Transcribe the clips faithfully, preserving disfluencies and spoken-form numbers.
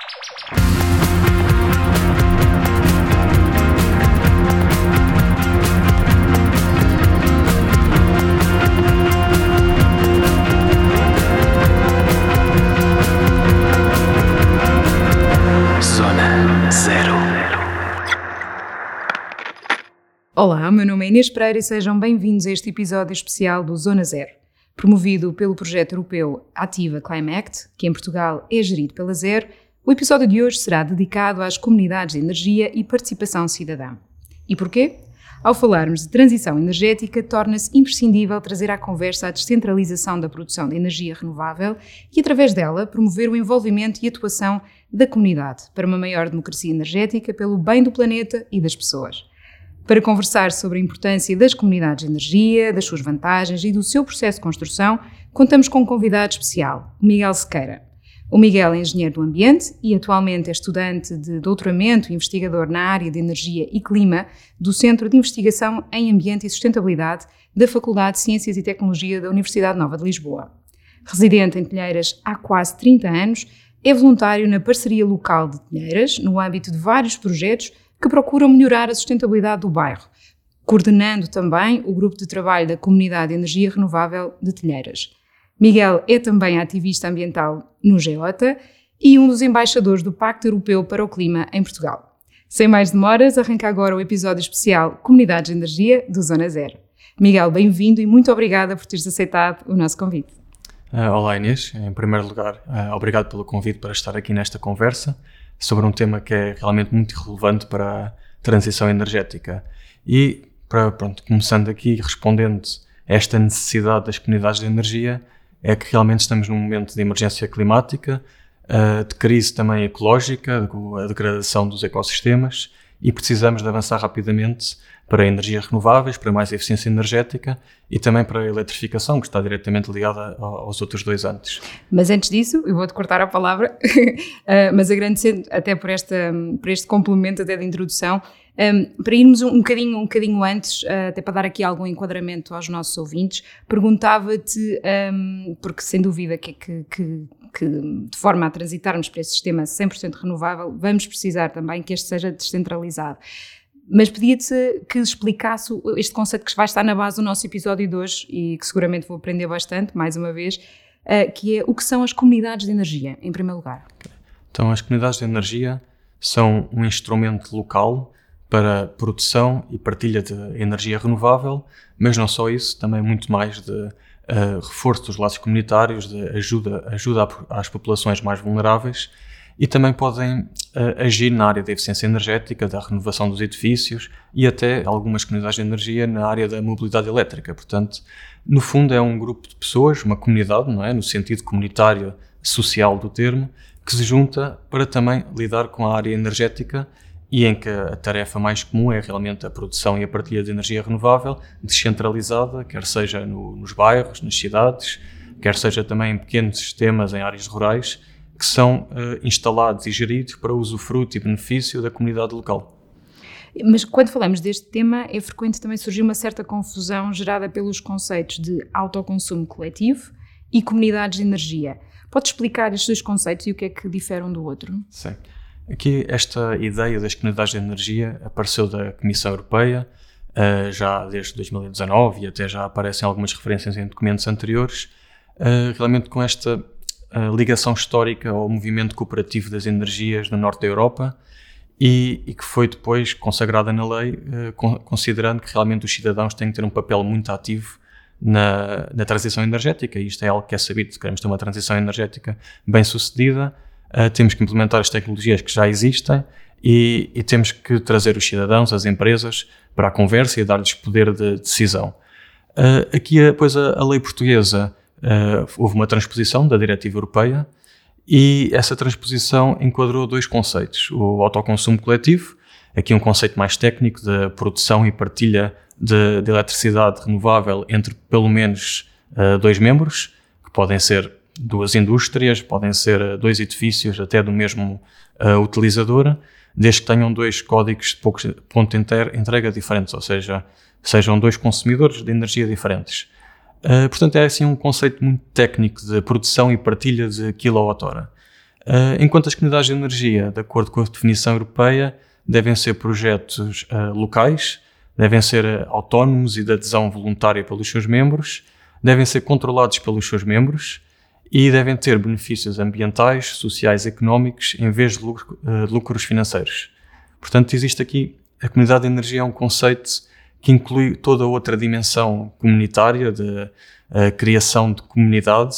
Olá, o meu nome é Inês Pereira e sejam bem-vindos a este episódio especial do Zona Zero, promovido pelo projeto europeu Ativa Climate, que em Portugal é gerido pela Zero. O episódio de hoje será dedicado às comunidades de energia e participação cidadã. E porquê? Ao falarmos de transição energética, torna-se imprescindível trazer à conversa a descentralização da produção de energia renovável e, através dela, promover o envolvimento e atuação da comunidade para uma maior democracia energética pelo bem do planeta e das pessoas. Para conversar sobre a importância das comunidades de energia, das suas vantagens e do seu processo de construção, contamos com um convidado especial, o Miguel Sequeira. O Miguel é engenheiro do ambiente e atualmente é estudante de doutoramento e investigador na área de energia e clima do Centro de Investigação em Ambiente e Sustentabilidade da Faculdade de Ciências e Tecnologia da Universidade Nova de Lisboa. Residente em Telheiras há quase trinta anos, é voluntário na parceria local de Telheiras, no âmbito de vários projetos que procuram melhorar a sustentabilidade do bairro, coordenando também o grupo de trabalho da Comunidade de Energia Renovável de Telheiras. Miguel é também ativista ambiental no Geota e um dos embaixadores do Pacto Europeu para o Clima em Portugal. Sem mais demoras, arranca agora o episódio especial Comunidades de Energia do Zona Zero. Miguel, bem-vindo e muito obrigada por teres aceitado o nosso convite. Uh, olá Inês, em primeiro lugar, uh, obrigado pelo convite para estar aqui nesta conversa sobre um tema que é realmente muito relevante para a transição energética. E, para, pronto, começando aqui, respondendo a esta necessidade das comunidades de energia, é que realmente estamos num momento de emergência climática, de crise também ecológica, com a degradação dos ecossistemas, e precisamos de avançar rapidamente para energias renováveis, para mais eficiência energética e também para a eletrificação, que está diretamente ligada aos outros dois antes. Mas antes disso, eu vou-te cortar a palavra, mas agradecendo até por, esta, por este complemento até de introdução, um, para irmos um, um, bocadinho, um bocadinho antes, uh, até para dar aqui algum enquadramento aos nossos ouvintes, perguntava-te, um, porque sem dúvida que, que, que, que de forma a transitarmos para esse sistema cem por cento renovável, vamos precisar também que este seja descentralizado. Mas pedia-te que explicasse este conceito que vai estar na base do nosso episódio de hoje e que seguramente vou aprender bastante, mais uma vez, uh, que é o que são as comunidades de energia, em primeiro lugar. Então, as comunidades de energia são um instrumento local para produção e partilha de energia renovável, mas não só isso, também muito mais de uh, reforço dos laços comunitários, de ajuda, ajuda às populações mais vulneráveis e também podem uh, agir na área da eficiência energética, da renovação dos edifícios e até algumas comunidades de energia na área da mobilidade elétrica. Portanto, no fundo é um grupo de pessoas, uma comunidade, não é? No sentido comunitário, social do termo, que se junta para também lidar com a área energética e em que a tarefa mais comum é realmente a produção e a partilha de energia renovável, descentralizada, quer seja no, nos bairros, nas cidades, quer seja também em pequenos sistemas em áreas rurais, que são uh, instalados e geridos para usufruto e benefício da comunidade local. Mas quando falamos deste tema, é frequente também surgir uma certa confusão gerada pelos conceitos de autoconsumo coletivo e comunidades de energia. Pode explicar estes dois conceitos e o que é que diferem um do outro? Sim. Aqui esta ideia das comunidades de energia apareceu da Comissão Europeia uh, já desde dois mil e dezanove e até já aparecem algumas referências em documentos anteriores, uh, realmente com esta uh, ligação histórica ao movimento cooperativo das energias no norte da Europa e, e que foi depois consagrada na lei, uh, con- considerando que realmente os cidadãos têm que ter um papel muito ativo na, na transição energética, e isto é algo que é sabido. Se queremos ter uma transição energética bem sucedida, Uh, temos que implementar as tecnologias que já existem e, e temos que trazer os cidadãos, as empresas, para a conversa e dar-lhes poder de decisão. Uh, aqui, pois, a, a lei portuguesa, uh, houve uma transposição da diretiva europeia e essa transposição enquadrou dois conceitos. O autoconsumo coletivo, aqui um conceito mais técnico de produção e partilha de, de eletricidade renovável entre pelo menos uh, dois membros, que podem ser duas indústrias, podem ser dois edifícios até do mesmo uh, utilizador, desde que tenham dois códigos de ponto de entrega diferentes, ou seja, sejam dois consumidores de energia diferentes. Uh, portanto, é assim um conceito muito técnico de produção e partilha de quilowatt-hora. Uh, enquanto as comunidades de energia, de acordo com a definição europeia, devem ser projetos uh, locais, devem ser uh, autónomos e de adesão voluntária pelos seus membros, devem ser controlados pelos seus membros e devem ter benefícios ambientais, sociais e económicos em vez de lucro, uh, lucros financeiros. Portanto, existe aqui, a comunidade de energia é um conceito que inclui toda outra dimensão comunitária de uh, criação de comunidade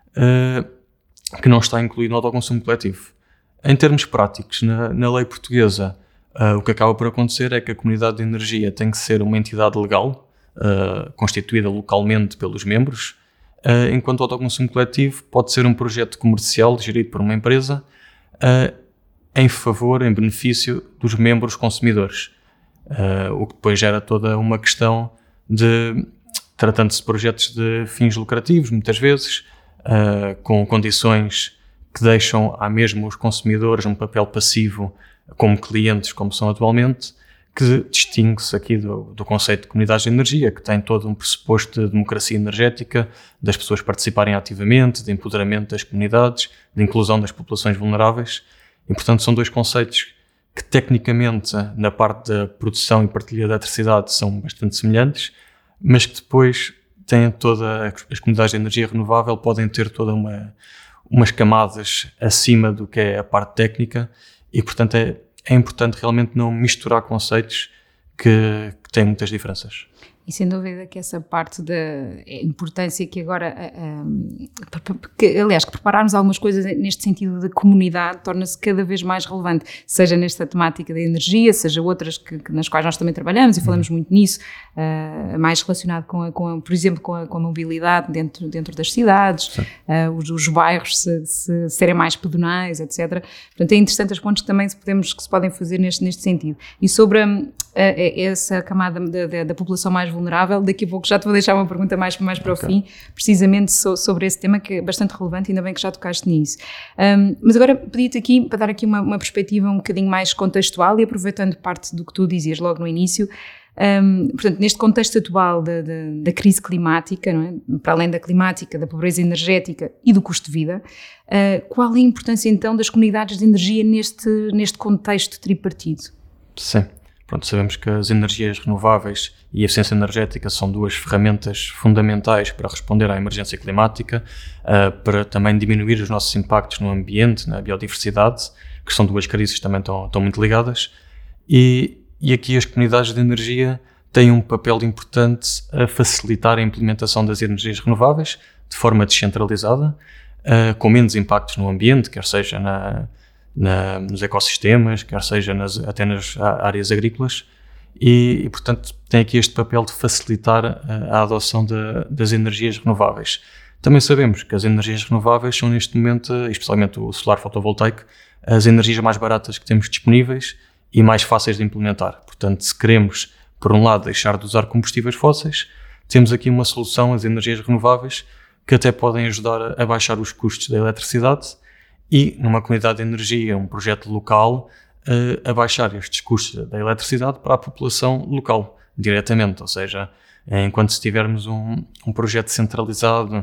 uh, que não está incluído no autoconsumo coletivo. Em termos práticos, na, na lei portuguesa, uh, o que acaba por acontecer é que a comunidade de energia tem que ser uma entidade legal, uh, constituída localmente pelos membros, uh, enquanto o autoconsumo coletivo pode ser um projeto comercial gerido por uma empresa uh, em favor, em benefício dos membros consumidores. Uh, o que depois gera toda uma questão de, tratando-se de projetos de fins lucrativos, muitas vezes, uh, com condições que deixam à mesma os consumidores um papel passivo como clientes, como são atualmente, que distingue-se aqui do, do conceito de comunidades de energia, que tem todo um pressuposto de democracia energética, das pessoas participarem ativamente, de empoderamento das comunidades, de inclusão das populações vulneráveis, e portanto são dois conceitos que tecnicamente, na parte da produção e partilha da eletricidade, são bastante semelhantes, mas que depois têm toda, as comunidades de energia renovável podem ter toda uma, umas camadas acima do que é a parte técnica e, portanto, é, é importante realmente não misturar conceitos que, que têm muitas diferenças. E sem dúvida que essa parte da importância que agora, um, que, aliás, que prepararmos algumas coisas neste sentido de comunidade torna-se cada vez mais relevante, seja nesta temática da energia, seja outras que, que, nas quais nós também trabalhamos e falamos muito nisso, uh, mais relacionado com, a, com a, por exemplo, com a, com a mobilidade dentro, dentro das cidades, uh, os, os bairros se, se serem mais pedonais, etcétera. Portanto, é interessante os pontos que também se, podemos, que se podem fazer neste, neste sentido. E sobre a, a, essa camada da, da, da população mais vulnerável, daqui a pouco já te vou deixar uma pergunta mais, mais para okay. o fim, precisamente so, sobre esse tema que é bastante relevante, ainda bem que já tocaste nisso. Um, mas agora pedi-te aqui, para dar aqui uma, uma perspectiva um bocadinho mais contextual e aproveitando parte do que tu dizias logo no início, um, portanto, neste contexto atual da, da, da crise climática, não é? Para além da climática, da pobreza energética e do custo de vida, uh, qual é a importância então das comunidades de energia neste, neste contexto tripartido? Sim. Pronto, sabemos que as energias renováveis e a eficiência energética são duas ferramentas fundamentais para responder à emergência climática, uh, para também diminuir os nossos impactos no ambiente, na biodiversidade, que são duas crises que também estão, estão muito ligadas. E, e aqui as comunidades de energia têm um papel importante a facilitar a implementação das energias renováveis de forma descentralizada, uh, com menos impactos no ambiente, quer seja na... Na, nos ecossistemas, quer seja nas, até nas áreas agrícolas e, e, portanto, tem aqui este papel de facilitar a, a adoção de, das energias renováveis. Também sabemos que as energias renováveis são neste momento, especialmente o solar fotovoltaico, as energias mais baratas que temos disponíveis e mais fáceis de implementar. Portanto, se queremos, por um lado, deixar de usar combustíveis fósseis, temos aqui uma solução, as energias renováveis, que até podem ajudar a, a baixar os custos da eletricidade e, numa comunidade de energia, um projeto local, uh, a baixar estes custos da eletricidade para a população local, diretamente. Ou seja, enquanto se tivermos um, um projeto centralizado,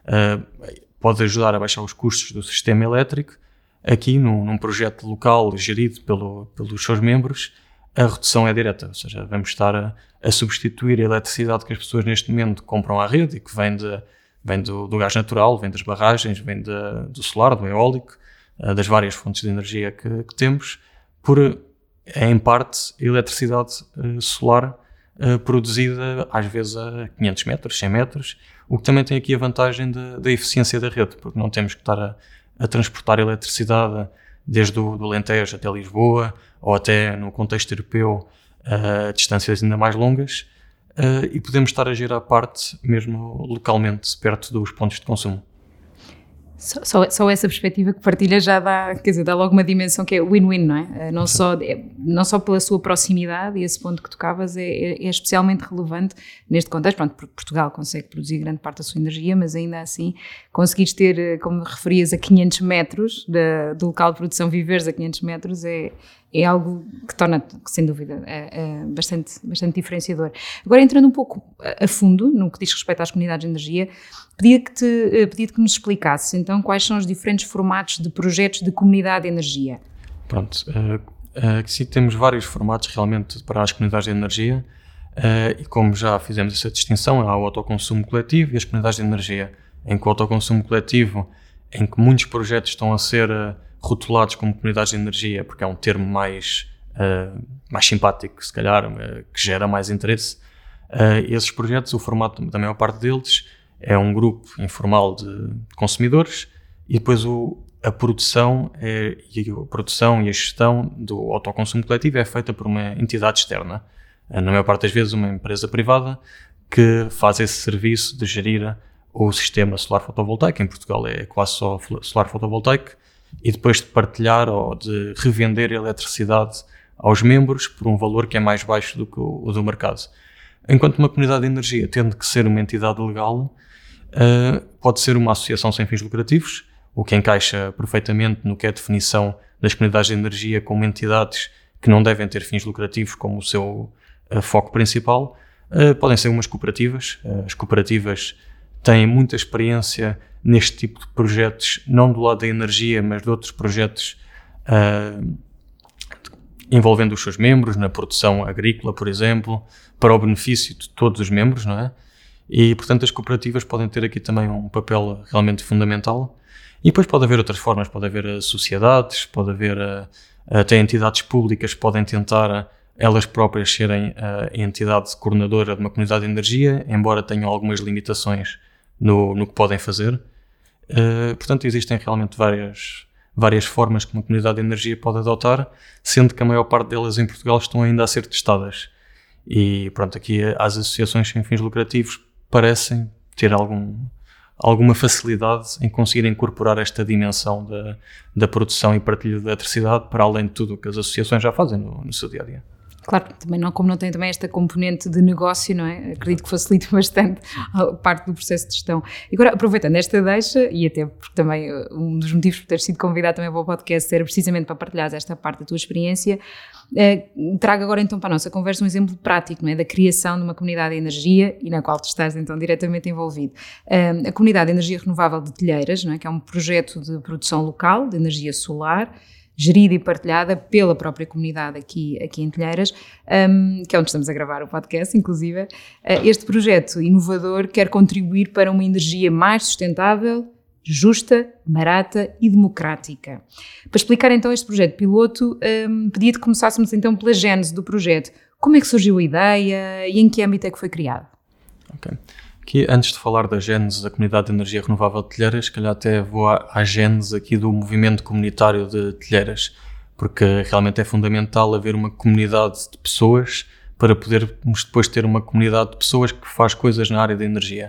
uh, pode ajudar a baixar os custos do sistema elétrico. Aqui, num, num projeto local gerido pelo, pelos seus membros, a redução é direta. Ou seja, vamos estar a, a substituir a eletricidade que as pessoas neste momento compram à rede e que vem de Vem do, do gás natural, vem das barragens, vem de, do solar, do eólico, uh, das várias fontes de energia que, que temos, por, em parte, eletricidade uh, solar uh, produzida às vezes a quinhentos metros, cem metros, o que também tem aqui a vantagem da eficiência da rede, porque não temos que estar a, a transportar eletricidade desde o do Alentejo até Lisboa, ou até, no contexto europeu, a uh, distâncias ainda mais longas, Uh, e podemos estar a gerir à parte, mesmo localmente, perto dos pontos de consumo. Só, só, só essa perspectiva que partilha já dá, quer dizer, dá logo uma dimensão que é win-win, não é? Não só, é, não só pela sua proximidade, e esse ponto que tocavas é, é, é especialmente relevante neste contexto. Pronto, porque Portugal consegue produzir grande parte da sua energia, mas ainda assim conseguires ter, como referias, a quinhentos metros, de, do local de produção, viveres a quinhentos metros, é, é algo que torna, sem dúvida, é, é bastante, bastante diferenciador. Agora, entrando um pouco a fundo no que diz respeito às comunidades de energia, pedia que, te, pedia que nos explicasse, então, quais são os diferentes formatos de projetos de comunidade de energia. Pronto, uh, uh, sim, temos vários formatos realmente para as comunidades de energia, uh, e como já fizemos essa distinção, há o autoconsumo coletivo e as comunidades de energia, em que o autoconsumo coletivo, em que muitos projetos estão a ser uh, rotulados como comunidades de energia, porque é um termo mais, uh, mais simpático, se calhar, uh, que gera mais interesse. Uh, esses projetos, o formato da maior parte deles é um grupo informal de consumidores e depois o, a, produção é, e a produção e a gestão do autoconsumo coletivo é feita por uma entidade externa. Uh, na maior parte das vezes uma empresa privada que faz esse serviço de gerir o sistema solar fotovoltaico. Em Portugal é quase só solar fotovoltaico, e depois de partilhar ou de revender a eletricidade aos membros por um valor que é mais baixo do que o, o do mercado. Enquanto uma comunidade de energia, tendo que ser uma entidade legal, uh, pode ser uma associação sem fins lucrativos, o que encaixa perfeitamente no que é a definição das comunidades de energia como entidades que não devem ter fins lucrativos como o seu uh, foco principal. Uh, podem ser umas cooperativas. Uh, as cooperativas têm muita experiência neste tipo de projetos, não do lado da energia, mas de outros projetos uh, envolvendo os seus membros, na produção agrícola, por exemplo, para o benefício de todos os membros, não é? E, portanto, as cooperativas podem ter aqui também um papel realmente fundamental. E depois pode haver outras formas, pode haver sociedades, pode haver uh, até entidades públicas que podem tentar uh, elas próprias serem a entidade coordenadora de uma comunidade de energia, embora tenham algumas limitações no, no que podem fazer. Uh, portanto, existem realmente várias, várias formas que uma comunidade de energia pode adotar, sendo que a maior parte delas em Portugal estão ainda a ser testadas. E pronto, aqui as associações sem fins lucrativos parecem ter algum, alguma facilidade em conseguir incorporar esta dimensão da, da produção e partilha de eletricidade para além de tudo o que as associações já fazem no, no seu dia-a-dia. Claro, também não, como não tem também esta componente de negócio, não é? Acredito que facilita bastante a parte do processo de gestão. E agora, aproveitando esta deixa, e até porque também um dos motivos por ter sido convidado também para o podcast era precisamente para partilhar esta parte da tua experiência, eh, trago agora então para a nossa conversa um exemplo prático, não é? Da criação de uma comunidade de energia e na qual tu estás então diretamente envolvido. Eh, a Comunidade de Energia Renovável de Telheiras, não é? Que é um projeto de produção local de energia solar, gerida e partilhada pela própria comunidade aqui, aqui em Telheiras, um, que é onde estamos a gravar o podcast, inclusive. Uh, este projeto inovador quer contribuir para uma energia mais sustentável, justa, barata e democrática. Para explicar então este projeto piloto, um, pedia que começássemos então pela gênese do projeto. Como é que surgiu a ideia e em que âmbito é que foi criado? Ok. Aqui, antes de falar da gênese da Comunidade de Energia Renovável de Telheiras, se calhar até vou à, à gênese aqui do movimento comunitário de Telheiras, porque realmente é fundamental haver uma comunidade de pessoas para podermos depois ter uma comunidade de pessoas que faz coisas na área da energia.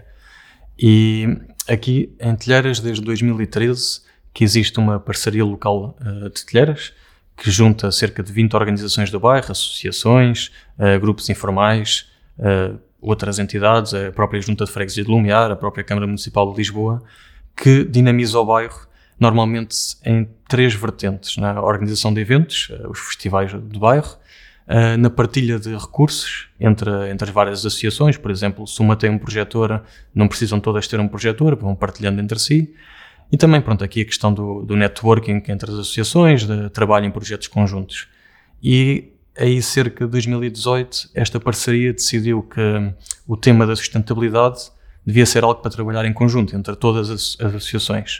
E aqui em Telheiras, desde dois mil e treze, que existe uma parceria local uh, de Telheiras, que junta cerca de vinte organizações do bairro, associações, uh, grupos informais, uh, outras entidades, a própria Junta de Freguesia de Lumiar, a própria Câmara Municipal de Lisboa, que dinamiza o bairro, normalmente em três vertentes: na organização de eventos, os festivais do bairro, na partilha de recursos entre, entre as várias associações. Por exemplo, se uma tem um projetor, não precisam todas ter um projetor, vão partilhando entre si. E também, pronto, aqui a questão do, do networking entre as associações, de trabalho em projetos conjuntos. E aí, cerca de dois mil e dezoito, esta parceria decidiu que o tema da sustentabilidade devia ser algo para trabalhar em conjunto entre todas as, as associações.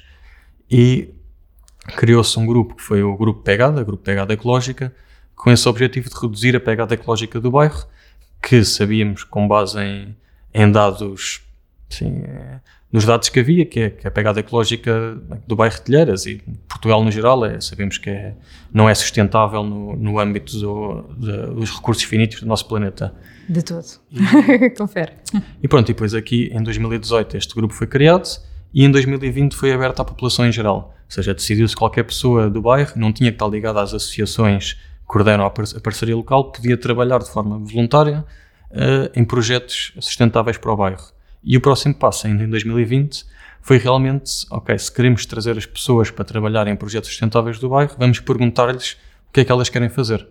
E criou-se um grupo, que foi o Grupo Pegada, Grupo Pegada Ecológica, com esse objetivo de reduzir a pegada ecológica do bairro, que sabíamos, com base em, em dados, sim, é, nos dados que havia, que, é, que a pegada ecológica do bairro de Telheiras e Portugal no geral, é, sabemos que é, não é sustentável no, no âmbito do, de, dos recursos finitos do nosso planeta. De todo. E, Confere. E pronto, e depois aqui em dois mil e dezoito este grupo foi criado e em dois mil e vinte foi aberto à população em geral. Ou seja, decidiu-se que qualquer pessoa do bairro, não tinha que estar ligada às associações que coordenam a parceria local, podia trabalhar de forma voluntária uh, em projetos sustentáveis para o bairro. E o próximo passo, ainda em dois mil e vinte, foi realmente, ok, se queremos trazer as pessoas para trabalhar em projetos sustentáveis do bairro, vamos perguntar-lhes o que é que elas querem fazer.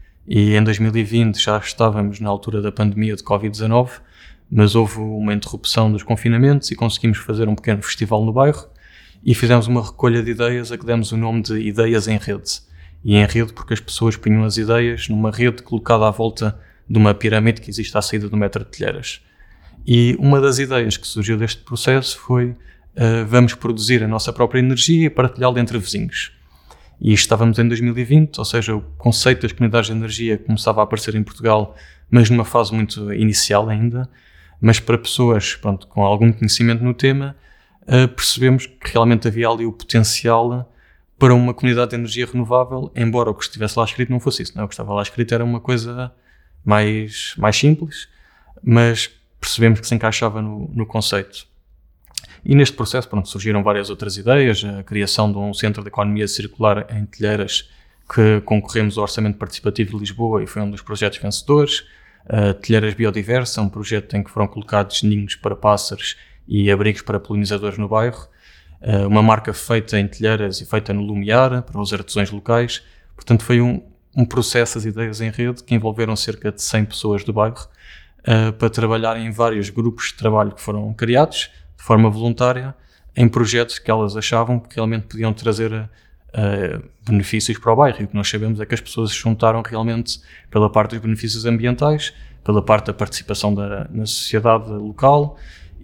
E em dois mil e vinte já estávamos na altura da pandemia de covid dezanove, mas houve uma interrupção dos confinamentos e conseguimos fazer um pequeno festival no bairro e fizemos uma recolha de ideias a que demos o nome de Ideias em Rede. E em rede porque as pessoas punham as ideias numa rede colocada à volta de uma pirâmide que existe à saída do metro de Telheiras. E uma das ideias que surgiu deste processo foi uh, vamos produzir a nossa própria energia e partilhá-la entre vizinhos. E estávamos em dois mil e vinte, ou seja, o conceito das comunidades de energia começava a aparecer em Portugal, mas numa fase muito inicial ainda. Mas para pessoas pronto, com algum conhecimento no tema, uh, percebemos que realmente havia ali o potencial para uma comunidade de energia renovável, embora o que estivesse lá escrito não fosse isso. Não? O que estava lá escrito era uma coisa mais, mais simples, mas percebemos que se encaixava no, no conceito. E neste processo pronto, surgiram várias outras ideias, a criação de um centro de economia circular em Telheiras, que concorremos ao Orçamento Participativo de Lisboa e foi um dos projetos vencedores. Uh, Telheiras Biodiversa, um projeto em que foram colocados ninhos para pássaros e abrigos para polinizadores no bairro. Uh, uma marca feita em Telheiras e feita no Lumiar, para os artesãos locais. Portanto, foi um, um processo, as ideias em rede, que envolveram cerca de cem pessoas do bairro uh, para trabalhar em vários grupos de trabalho que foram criados de forma voluntária em projetos que elas achavam que realmente podiam trazer uh, benefícios para o bairro. E o que nós sabemos é que as pessoas se juntaram realmente pela parte dos benefícios ambientais, pela parte da participação da, na sociedade local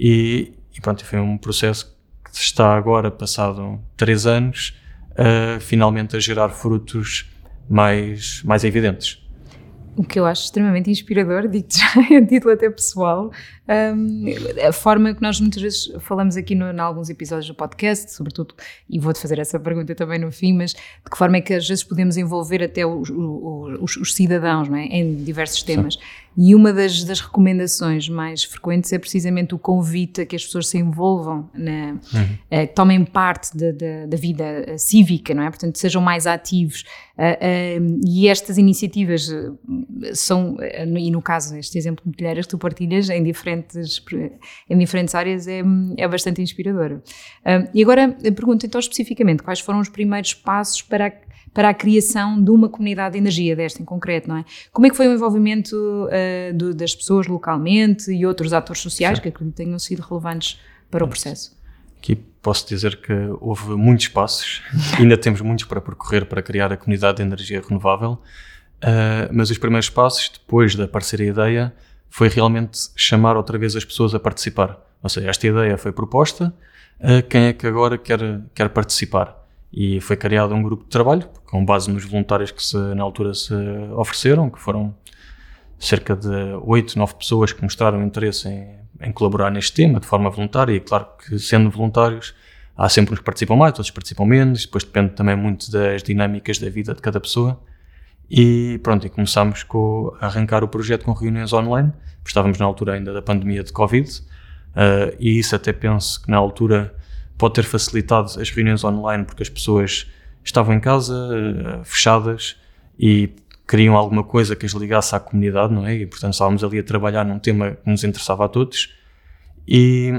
e, e pronto, foi um processo que está agora, passado três anos, uh, finalmente a gerar frutos mais, mais evidentes. O que eu acho extremamente inspirador, digo-te já, a título até pessoal, um, a forma que nós muitas vezes falamos aqui no, em alguns episódios do podcast, sobretudo, e vou-te fazer essa pergunta também no fim, mas de que forma é que às vezes podemos envolver até os, os, os cidadãos, não é? Em diversos temas. Sim. E uma das, das recomendações mais frequentes é precisamente o convite a que as pessoas se envolvam, na, uhum. uh, tomem parte de, de, da vida cívica, não é? Portanto, sejam mais ativos. Uh, uh, e estas iniciativas são, uh, e no caso, este exemplo de Telheiras que tu partilhas em diferentes, em diferentes áreas é, é bastante inspirador. Uh, e agora, pergunto então especificamente, quais foram os primeiros passos para a para a criação de uma comunidade de energia, desta em concreto, não é? Como é que foi o envolvimento uh, do, das pessoas localmente e outros atores sociais Sim. que acredito tenham sido relevantes para o processo? Aqui posso dizer que houve muitos passos, ainda temos muitos para percorrer para criar a comunidade de energia renovável, uh, mas os primeiros passos, depois de aparecer a ideia, foi realmente chamar outra vez as pessoas a participar. Ou seja, esta ideia foi proposta, uh, quem é que agora quer, quer participar? E foi criado um grupo de trabalho, com base nos voluntários que se, na altura se ofereceram, que foram cerca de oito, nove pessoas que mostraram interesse em, em colaborar neste tema de forma voluntária. E claro que, sendo voluntários, há sempre uns que participam mais, outros participam menos, depois depende também muito das dinâmicas da vida de cada pessoa. E pronto, e começámos com, a arrancar o projeto com reuniões online, porque estávamos na altura ainda da pandemia de Covid, uh, e isso até penso que na altura pode ter facilitado as reuniões online porque as pessoas estavam em casa, uh, fechadas e queriam alguma coisa que as ligasse à comunidade, não é? E portanto estávamos ali a trabalhar num tema que nos interessava a todos. E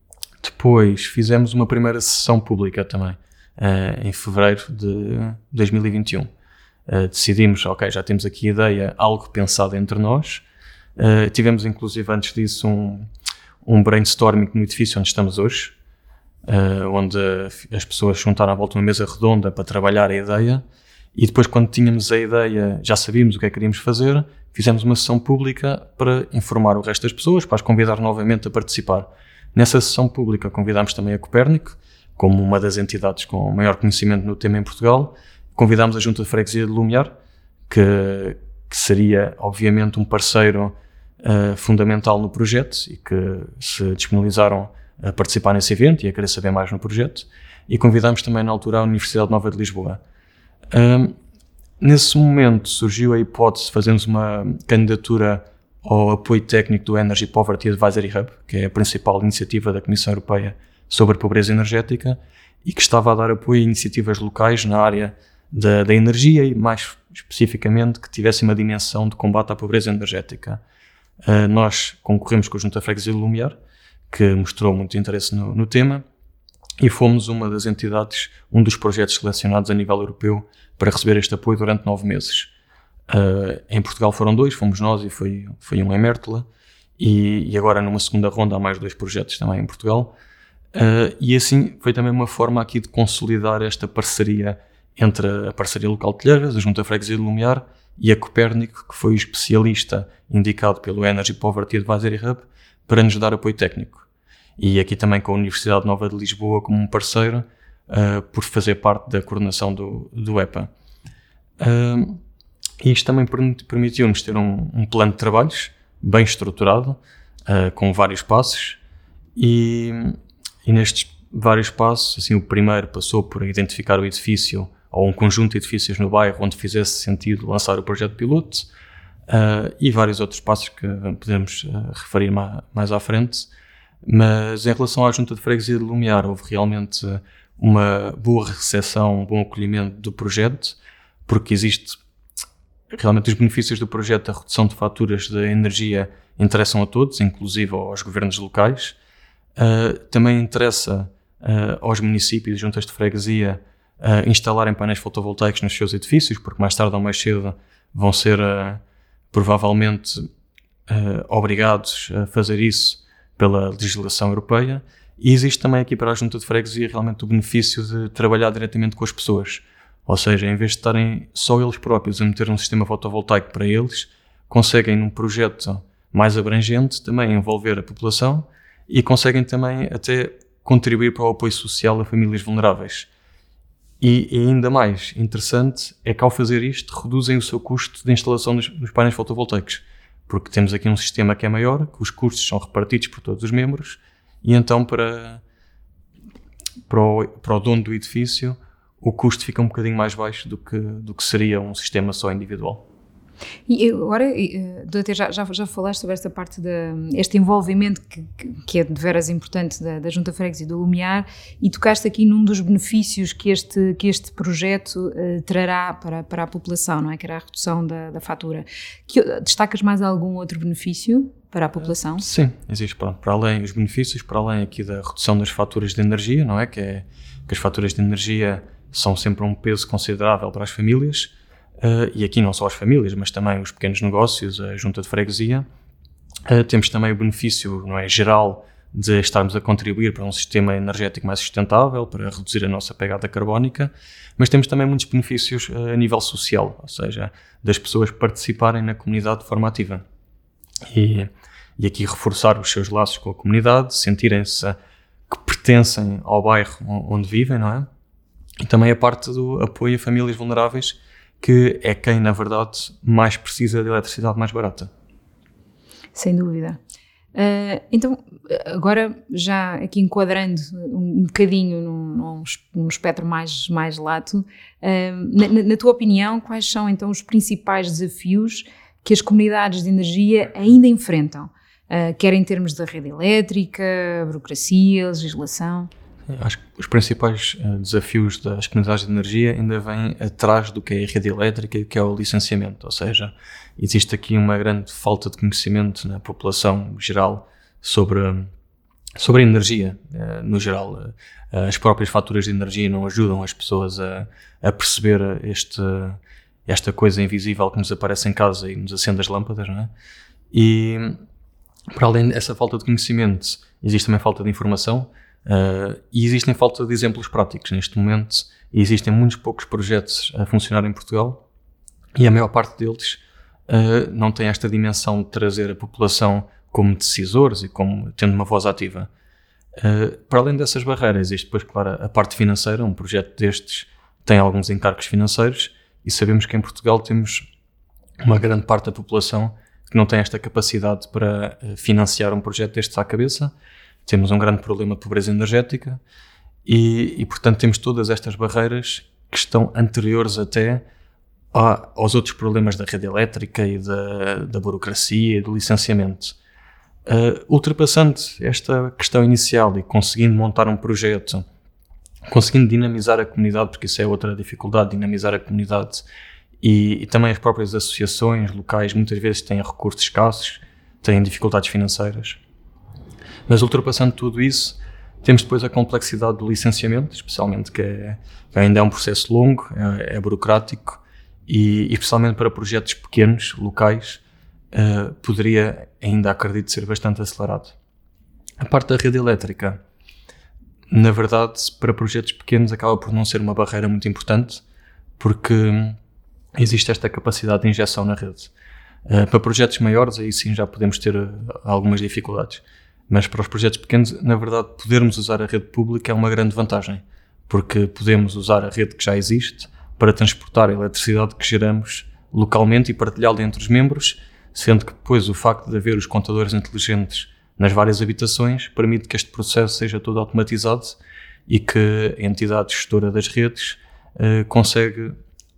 depois fizemos uma primeira sessão pública também, uh, em fevereiro de dois mil e vinte e um. Uh, decidimos, ok, já temos aqui a ideia, algo pensado entre nós. Uh, tivemos inclusive antes disso um, um brainstorming no edifício onde estamos hoje, Uh, onde as pessoas se juntaram à volta de uma mesa redonda para trabalhar a ideia e depois quando tínhamos a ideia já sabíamos o que é que queríamos fazer, fizemos uma sessão pública para informar o resto das pessoas, para as convidar novamente a participar. Nessa sessão pública convidámos também a Copérnico, como uma das entidades com maior conhecimento no tema em Portugal, convidámos a Junta de Freguesia de Lumiar, que, que seria obviamente um parceiro uh, fundamental no projeto e que se disponibilizaram a participar nesse evento e a querer saber mais no projeto, e convidámos também na altura a Universidade Nova de Lisboa. Um, nesse momento surgiu a hipótese de fazermos uma candidatura ao apoio técnico do Energy Poverty Advisory Hub, que é a principal iniciativa da Comissão Europeia sobre a pobreza energética e que estava a dar apoio a iniciativas locais na área da, da energia e mais especificamente que tivessem uma dimensão de combate à pobreza energética. Uh, nós concorremos com a Junta de Freguesia de Lumiar, que mostrou muito interesse no, no tema, e fomos uma das entidades, um dos projetos selecionados a nível europeu para receber este apoio durante nove meses. Uh, em Portugal foram dois, fomos nós e foi, foi um em Mértola, e, e agora numa segunda ronda há mais dois projetos também em Portugal. Uh, e assim foi também uma forma aqui de consolidar esta parceria entre a parceria local de Telheiras, a Junta de Freguesia de Lumiar e a Copérnico, que foi o especialista indicado pelo Energy Poverty Advisory Hub para nos dar apoio técnico. E aqui também com a Universidade Nova de Lisboa como um parceiro, uh, por fazer parte da coordenação do, do E P A. Uh, e isto também permitiu-nos ter um, um plano de trabalhos bem estruturado, uh, com vários passos, e, e nestes vários passos, assim, o primeiro passou por identificar o edifício ou um conjunto de edifícios no bairro onde fizesse sentido lançar o projeto piloto, uh, e vários outros passos que podemos uh, referir mais, mais à frente. Mas em relação à Junta de Freguesia de Lumiar, houve realmente uma boa recepção, um bom acolhimento do projeto, porque existe realmente os benefícios do projeto, a redução de faturas de energia interessam a todos, inclusive aos governos locais. Uh, também interessa uh, aos municípios e juntas de freguesia uh, instalarem painéis fotovoltaicos nos seus edifícios, porque mais tarde ou mais cedo vão ser uh, provavelmente uh, obrigados a fazer isso pela legislação europeia. E existe também aqui para a Junta de Freguesia realmente o benefício de trabalhar diretamente com as pessoas. Ou seja, em vez de estarem só eles próprios a meter um sistema fotovoltaico para eles, conseguem num projeto mais abrangente também envolver a população e conseguem também até contribuir para o apoio social a famílias vulneráveis. E, e ainda mais interessante é que ao fazer isto reduzem o seu custo de instalação dos, dos painéis fotovoltaicos, porque temos aqui um sistema que é maior, que os custos são repartidos por todos os membros, e então para, para, o, para o dono do edifício o custo fica um bocadinho mais baixo do que, do que seria um sistema só individual. E agora, doutor, já, já, já falaste sobre esta parte de este envolvimento que, que é de veras importante da, da Junta Freguesia do Lumiar, e tocaste aqui num dos benefícios que este, que este projeto uh, trará para, para a população, não é? Que era a redução da, da fatura. Que, destacas mais algum outro benefício para a população? Sim, existe. Para, para além dos benefícios, para além aqui da redução das faturas de energia, não é? Que, é, que as faturas de energia são sempre um peso considerável para as famílias. Uh, e aqui não só as famílias, mas também os pequenos negócios, a junta de freguesia. Uh, temos também o benefício, não é, geral de estarmos a contribuir para um sistema energético mais sustentável, para reduzir a nossa pegada carbónica, mas temos também muitos benefícios uh, a nível social, ou seja, das pessoas participarem na comunidade de forma ativa. E, e aqui reforçar os seus laços com a comunidade, sentirem-se que pertencem ao bairro onde vivem, não é? E também a parte do apoio a famílias vulneráveis, que é quem, na verdade, mais precisa de eletricidade mais barata. Sem dúvida. Uh, então, agora já aqui enquadrando um bocadinho num, num, num espectro mais, mais lato, uh, na, na tua opinião, quais são então os principais desafios que as comunidades de energia ainda enfrentam? Uh, quer em termos da rede elétrica, burocracia, legislação? Acho que os principais uh, desafios das comunidades de energia ainda vêm atrás do que é a rede elétrica e o que é o licenciamento, ou seja, existe aqui uma grande falta de conhecimento na população geral sobre, sobre a energia, uh, no geral. Uh, as próprias faturas de energia não ajudam as pessoas a, a perceber este, esta coisa invisível que nos aparece em casa e nos acende as lâmpadas, não é? E, para além dessa falta de conhecimento, existe também falta de informação. Uh, e existem falta de exemplos práticos neste momento, e existem muitos poucos projetos a funcionar em Portugal, e a maior parte deles uh, não tem esta dimensão de trazer a população como decisores e como tendo uma voz ativa. Uh, para além dessas barreiras, existe depois, claro, a parte financeira. Um projeto destes tem alguns encargos financeiros, e sabemos que em Portugal temos uma grande parte da população que não tem esta capacidade para financiar um projeto destes à cabeça. Temos um grande problema de pobreza energética e, e, portanto, temos todas estas barreiras que estão anteriores até a, aos outros problemas da rede elétrica e da, da burocracia e do licenciamento. Uh, ultrapassando esta questão inicial e conseguindo montar um projeto, conseguindo dinamizar a comunidade, porque isso é outra dificuldade, dinamizar a comunidade, e, e também as próprias associações locais muitas vezes têm recursos escassos, têm dificuldades financeiras. Mas ultrapassando tudo isso, Temos depois a complexidade do licenciamento, especialmente que, é, que ainda é um processo longo, é, é burocrático e, e especialmente para projetos pequenos, locais, uh, poderia ainda, acredito, ser bastante acelerado. A parte da rede elétrica, na verdade, para projetos pequenos acaba por não ser uma barreira muito importante, porque existe esta capacidade de injeção na rede. Uh, para projetos maiores, aí sim já podemos ter uh, algumas dificuldades. Mas para os projetos pequenos, na verdade, podermos usar a rede pública é uma grande vantagem, porque podemos usar a rede que já existe para transportar a eletricidade que geramos localmente e partilhá-la entre os membros, sendo que depois o facto de haver os contadores inteligentes nas várias habitações permite que este processo seja todo automatizado e que a entidade gestora das redes uh, consegue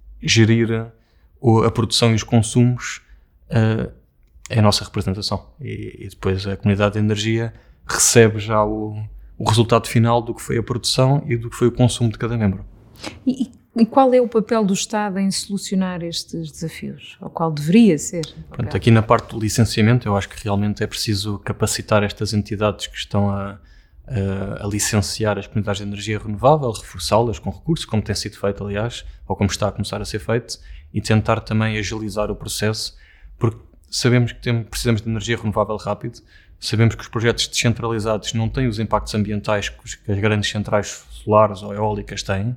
gerir uh, a produção e os consumos uh, é a nossa representação e, e depois a comunidade de energia recebe já o, o resultado final do que foi a produção e do que foi o consumo de cada membro. E, e qual é o papel do Estado em solucionar estes desafios? Ou qual deveria ser? Pronto, aqui na parte do licenciamento eu acho que realmente é preciso capacitar estas entidades que estão a, a, a licenciar as comunidades de energia renovável, reforçá-las com recursos, como tem sido feito aliás, ou como está a começar a ser feito, e tentar também agilizar o processo, porque sabemos que temos, precisamos de energia renovável rápido, sabemos que os projetos descentralizados não têm os impactos ambientais que as grandes centrais solares ou eólicas têm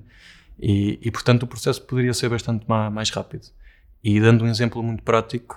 e, e portanto, o processo poderia ser bastante mais rápido. E dando um exemplo muito prático,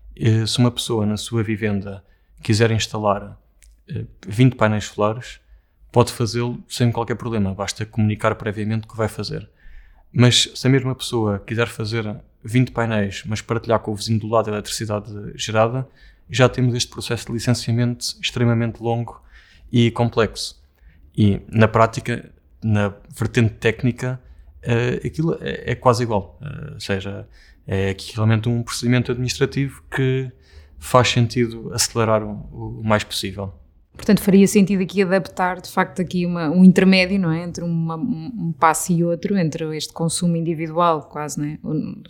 se uma pessoa na sua vivenda quiser instalar vinte painéis solares, pode fazê-lo sem qualquer problema, basta comunicar previamente o que vai fazer. Mas se a mesma pessoa quiser fazer vinte painéis, mas partilhar com o vizinho do lado a eletricidade gerada, já temos este processo de licenciamento extremamente longo e complexo. E na prática, na vertente técnica, uh, aquilo é, é quase igual. Uh, ou seja, é aqui realmente um procedimento administrativo que faz sentido acelerar o, o mais possível. Portanto, faria sentido aqui adaptar, de facto, aqui uma, um intermédio, não é? Entre uma, um, um passo e outro, entre este consumo individual, quase, não é?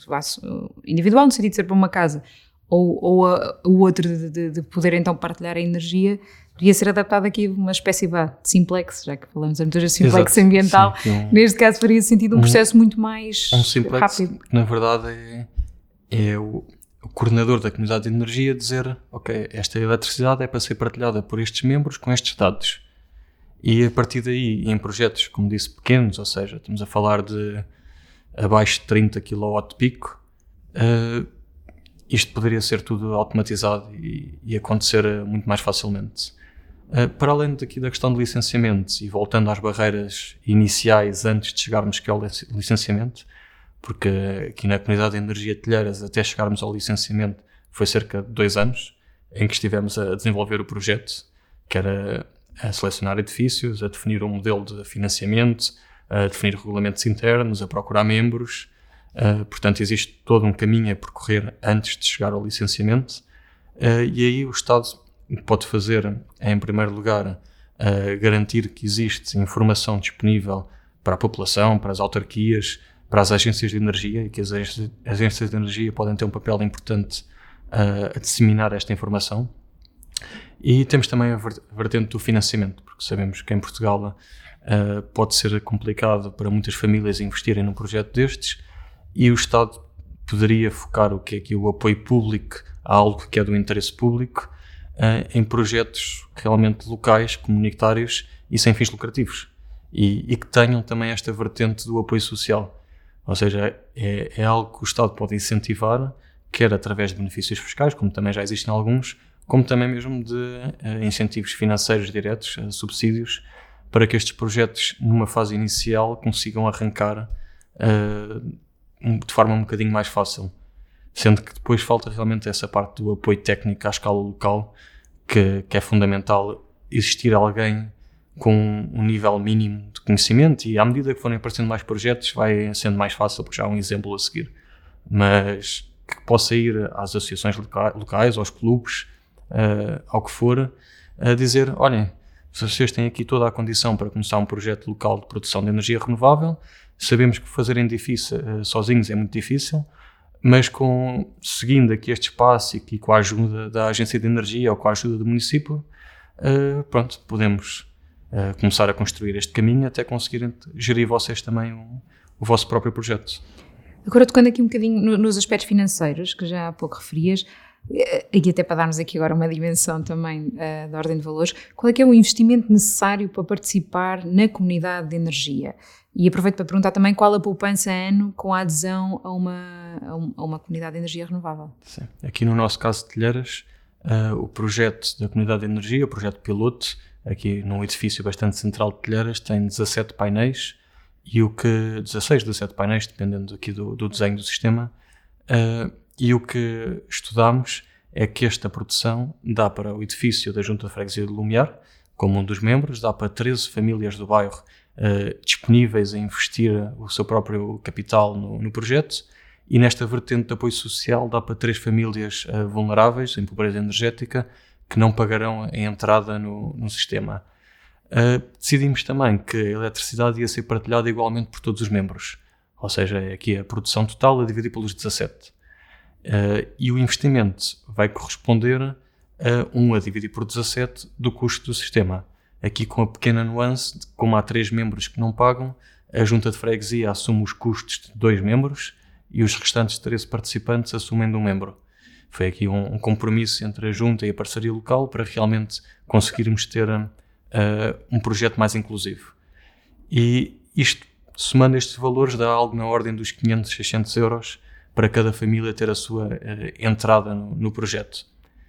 O, individual no sentido de ser para uma casa, ou, ou a, o outro de, de, de poder então partilhar a energia, devia ser adaptado aqui uma espécie de simplex, já que falamos muitas vezes de simplex Exato. Ambiental. Sim, um, Neste caso faria sentido um, um processo muito mais um simplex, rápido. Que, na verdade, é, é o... o coordenador da comunidade de energia dizer, ok, esta eletricidade é para ser partilhada por estes membros com estes dados. E a partir daí, em projetos, como disse, pequenos, ou seja, estamos a falar de abaixo de trinta quilowatt pico, uh, isto poderia ser tudo automatizado e, e acontecer muito mais facilmente. Uh, para além daqui da questão de licenciamento e voltando às barreiras iniciais antes de chegarmos ao licenciamento, porque aqui na comunidade de energia de Telheiras, até chegarmos ao licenciamento, foi cerca de dois anos em que estivemos a desenvolver o projeto, que era a selecionar edifícios, a definir um modelo de financiamento, a definir regulamentos internos, a procurar membros. Uh, portanto, existe todo um caminho a percorrer antes de chegar ao licenciamento. Uh, e aí o Estado pode fazer, em primeiro lugar, uh, garantir que existe informação disponível para a população, para as autarquias, para as agências de energia, e que as agências de energia podem ter um papel importante uh, a disseminar esta informação. E temos também a vertente do financiamento, porque sabemos que em Portugal uh, pode ser complicado para muitas famílias investirem num projeto destes, e o Estado poderia focar o que é aqui o apoio público a algo que é do interesse público uh, em projetos realmente locais, comunitários e sem fins lucrativos, e, e que tenham também esta vertente do apoio social. Ou seja, é, é algo que o Estado pode incentivar, quer através de benefícios fiscais, como também já existem alguns, como também mesmo de uh, incentivos financeiros diretos, uh, subsídios, para que estes projetos, numa fase inicial, consigam arrancar uh, de forma um bocadinho mais fácil. Sendo que depois falta realmente essa parte do apoio técnico à escala local, que, que é fundamental existir alguém com um nível mínimo de conhecimento, e à medida que forem aparecendo mais projetos vai sendo mais fácil, porque já há um exemplo a seguir, mas que possa ir às associações loca- locais, aos clubes, uh, ao que for, a dizer, olhem, vocês têm aqui toda a condição para começar um projeto local de produção de energia renovável, sabemos que fazer edifício uh, sozinhos é muito difícil, mas com, seguindo aqui este espaço e aqui com a ajuda da agência de energia ou com a ajuda do município, uh, pronto, podemos uh, começar a construir este caminho até conseguirem gerir vocês também o, o vosso próprio projeto. Agora, tocando aqui um bocadinho no, nos aspectos financeiros, que já há pouco referias, e até para darmos aqui agora uma dimensão também uh, da ordem de valores, qual é que é o investimento necessário para participar na comunidade de energia? E aproveito para perguntar também qual a poupança ano com a adesão a uma, a uma comunidade de energia renovável. Sim. Aqui no nosso caso de Telheiras, uh, o projeto da comunidade de energia, o projeto piloto, aqui num edifício bastante central de Telheiras, tem dezassete painéis, e o que, dezasseis, dezessete painéis, dependendo aqui do, do desenho do sistema, uh, e o que estudámos é que esta produção dá para o edifício da Junta de Freguesia de Lumiar, como um dos membros, dá para treze famílias do bairro uh, disponíveis a investir o seu próprio capital no, no projeto, e nesta vertente de apoio social dá para três famílias uh, vulneráveis, em pobreza energética, que não pagarão a entrada no, no sistema. Uh, decidimos também que a eletricidade ia ser partilhada igualmente por todos os membros, ou seja, é aqui a produção total a dividir pelos dezassete. Uh, e o investimento vai corresponder a um a dividir por dezassete do custo do sistema. Aqui com a pequena nuance de como há três membros que não pagam, a Junta de Freguesia assume os custos de dois membros e os restantes treze participantes assumem de um membro. Foi aqui um, um compromisso entre a Junta e a parceria local para realmente conseguirmos ter uh, um projeto mais inclusivo. E isto, somando estes valores, dá algo na ordem dos quinhentos, seiscentos euros para cada família ter a sua uh, entrada no, no projeto.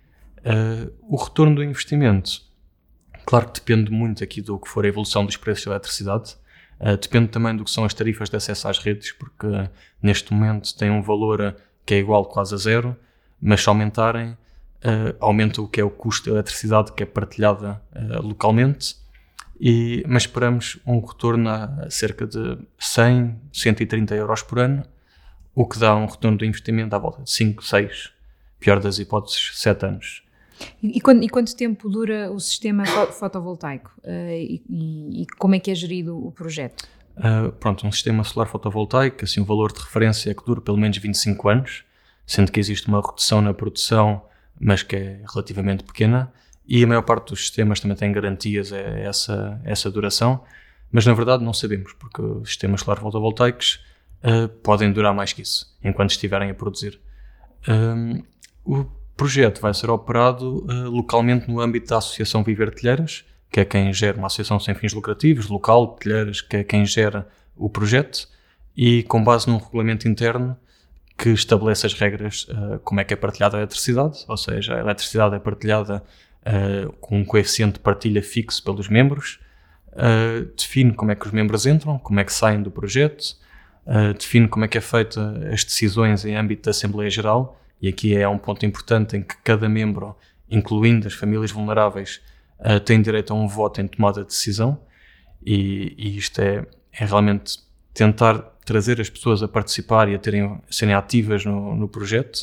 Uh, o retorno do investimento, claro que depende muito aqui do que for a evolução dos preços da eletricidade, uh, depende também do que são as tarifas de acesso às redes, porque uh, neste momento tem um valor uh, que é igual quase a zero, mas se aumentarem, uh, aumenta o que é o custo da eletricidade que é partilhada uh, localmente, e, mas esperamos um retorno a cerca de cem, cento e trinta euros por ano, o que dá um retorno do investimento à volta de cinco, seis, pior das hipóteses, sete anos. E, e, quanto, e quanto tempo dura o sistema fotovoltaico? Uh, e, e, e como é que é gerido o projeto? Uh, pronto, um sistema solar fotovoltaico, assim, o valor de referência é que dura pelo menos vinte e cinco anos, sendo que existe uma redução na produção, mas que é relativamente pequena, e a maior parte dos sistemas também tem garantias a essa, essa duração, mas na verdade não sabemos, porque os sistemas solar fotovoltaicos Uh, podem durar mais que isso, enquanto estiverem a produzir. Um, o projeto vai ser operado uh, localmente no âmbito da Associação Viver Telheiras, que é quem gera uma associação sem fins lucrativos, local, Telheiras, que é quem gera o projeto, e com base num regulamento interno que estabelece as regras uh, como é que é partilhada a eletricidade, ou seja, a eletricidade é partilhada uh, com um coeficiente de partilha fixo pelos membros, uh, define como é que os membros entram, como é que saem do projeto, Uh, define como é que é feita as decisões em âmbito da Assembleia Geral, e aqui é um ponto importante em que cada membro, incluindo as famílias vulneráveis, uh, tem direito a um voto em tomada de decisão, e, e isto é, é realmente tentar trazer as pessoas a participar e a, terem, a serem ativas no, no projeto.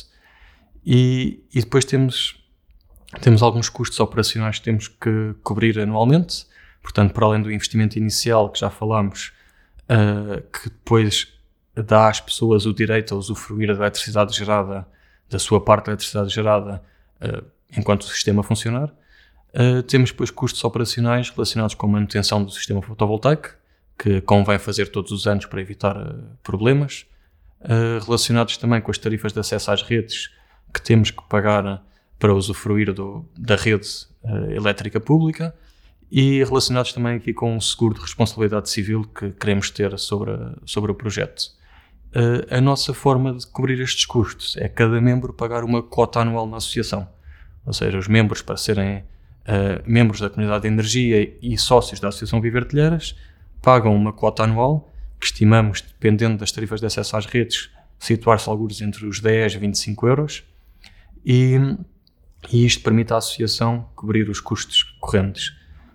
E, e depois temos, temos alguns custos operacionais que temos que cobrir anualmente, portanto, para além do investimento inicial que já falámos, uh, que depois dá às pessoas o direito a usufruir da eletricidade gerada, da sua parte da eletricidade gerada, uh, enquanto o sistema funcionar. Uh, temos depois custos operacionais relacionados com a manutenção do sistema fotovoltaico, que convém fazer todos os anos para evitar uh, problemas, uh, relacionados também com as tarifas de acesso às redes que temos que pagar para usufruir do, da rede uh, elétrica pública, e relacionados também aqui com o seguro de responsabilidade civil que queremos ter sobre, sobre o projeto. Uh, a nossa forma de cobrir estes custos é cada membro pagar uma cota anual na associação. Ou seja, os membros, para serem uh, membros da comunidade de energia e sócios da Associação Viver Telheiras, pagam uma cota anual, que estimamos, dependendo das tarifas de acesso às redes, situar-se alguns entre os dez e vinte e cinco euros, e, e isto permite à associação cobrir os custos correntes.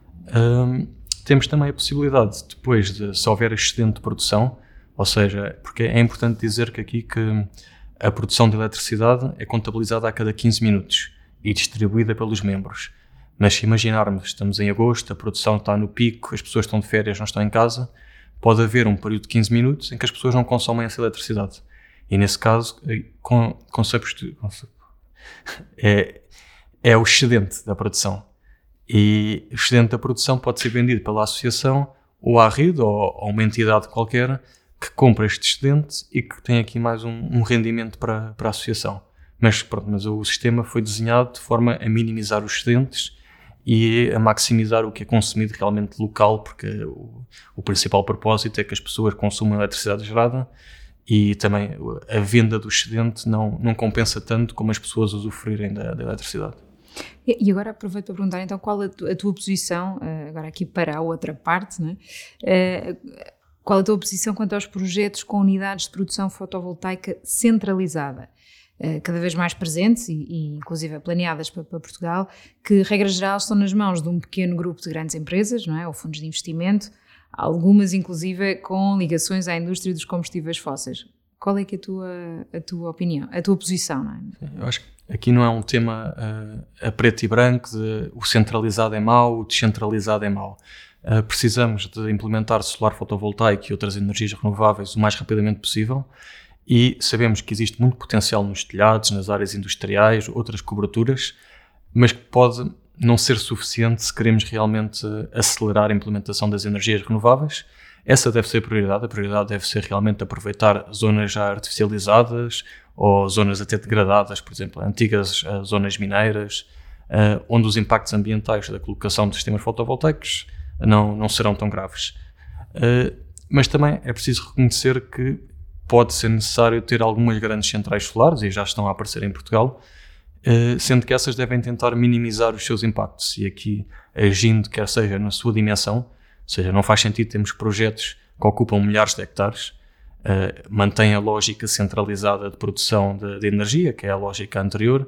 Um, temos também a possibilidade, depois de, se houver excedente de produção, ou seja, porque é importante dizer que aqui que a produção de eletricidade é contabilizada a cada quinze minutos e distribuída pelos membros. Mas se imaginarmos, estamos em agosto, a produção está no pico, as pessoas estão de férias, não estão em casa, pode haver um período de quinze minutos em que as pessoas não consomem essa eletricidade. E nesse caso, com, com, é, é o excedente da produção. E o excedente da produção pode ser vendido pela associação ou à rede ou a uma entidade qualquer que compra este excedente e que tem aqui mais um, um rendimento para, para a associação. Mas, pronto, mas o sistema foi desenhado de forma a minimizar os excedentes e a maximizar o que é consumido realmente local, porque o, o principal propósito é que as pessoas consumam a eletricidade gerada e também a venda do excedente não, não compensa tanto como as pessoas usufruírem da, da eletricidade. E agora aproveito para perguntar então qual a tua, a tua posição, agora aqui para a outra parte, né? Qual a tua posição quanto aos projetos com unidades de produção fotovoltaica centralizada, cada vez mais presentes e, e inclusive planeadas para, para Portugal, que regra geral estão nas mãos de um pequeno grupo de grandes empresas, não é? Ou fundos de investimento, algumas inclusive com ligações à indústria dos combustíveis fósseis. Qual é que é a tua, a tua opinião, a tua posição, não é? Eu acho que aqui não é um tema uh, a preto e branco de o centralizado é mau, o descentralizado é mau. Uh, precisamos de implementar solar fotovoltaico e outras energias renováveis o mais rapidamente possível e sabemos que existe muito potencial nos telhados, nas áreas industriais, outras coberturas, mas que pode não ser suficiente se queremos realmente acelerar a implementação das energias renováveis. Essa deve ser a prioridade. A prioridade deve ser realmente aproveitar zonas já artificializadas ou zonas até degradadas, por exemplo, antigas uh, zonas mineiras, uh, onde os impactos ambientais da colocação de sistemas fotovoltaicos não, não serão tão graves. Uh, mas também é preciso reconhecer que pode ser necessário ter algumas grandes centrais solares, e já estão a aparecer em Portugal, uh, sendo que essas devem tentar minimizar os seus impactos, e aqui agindo quer seja na sua dimensão, ou seja, não faz sentido termos projetos que ocupam milhares de hectares, uh, mantém a lógica centralizada de produção de, de energia, que é a lógica anterior,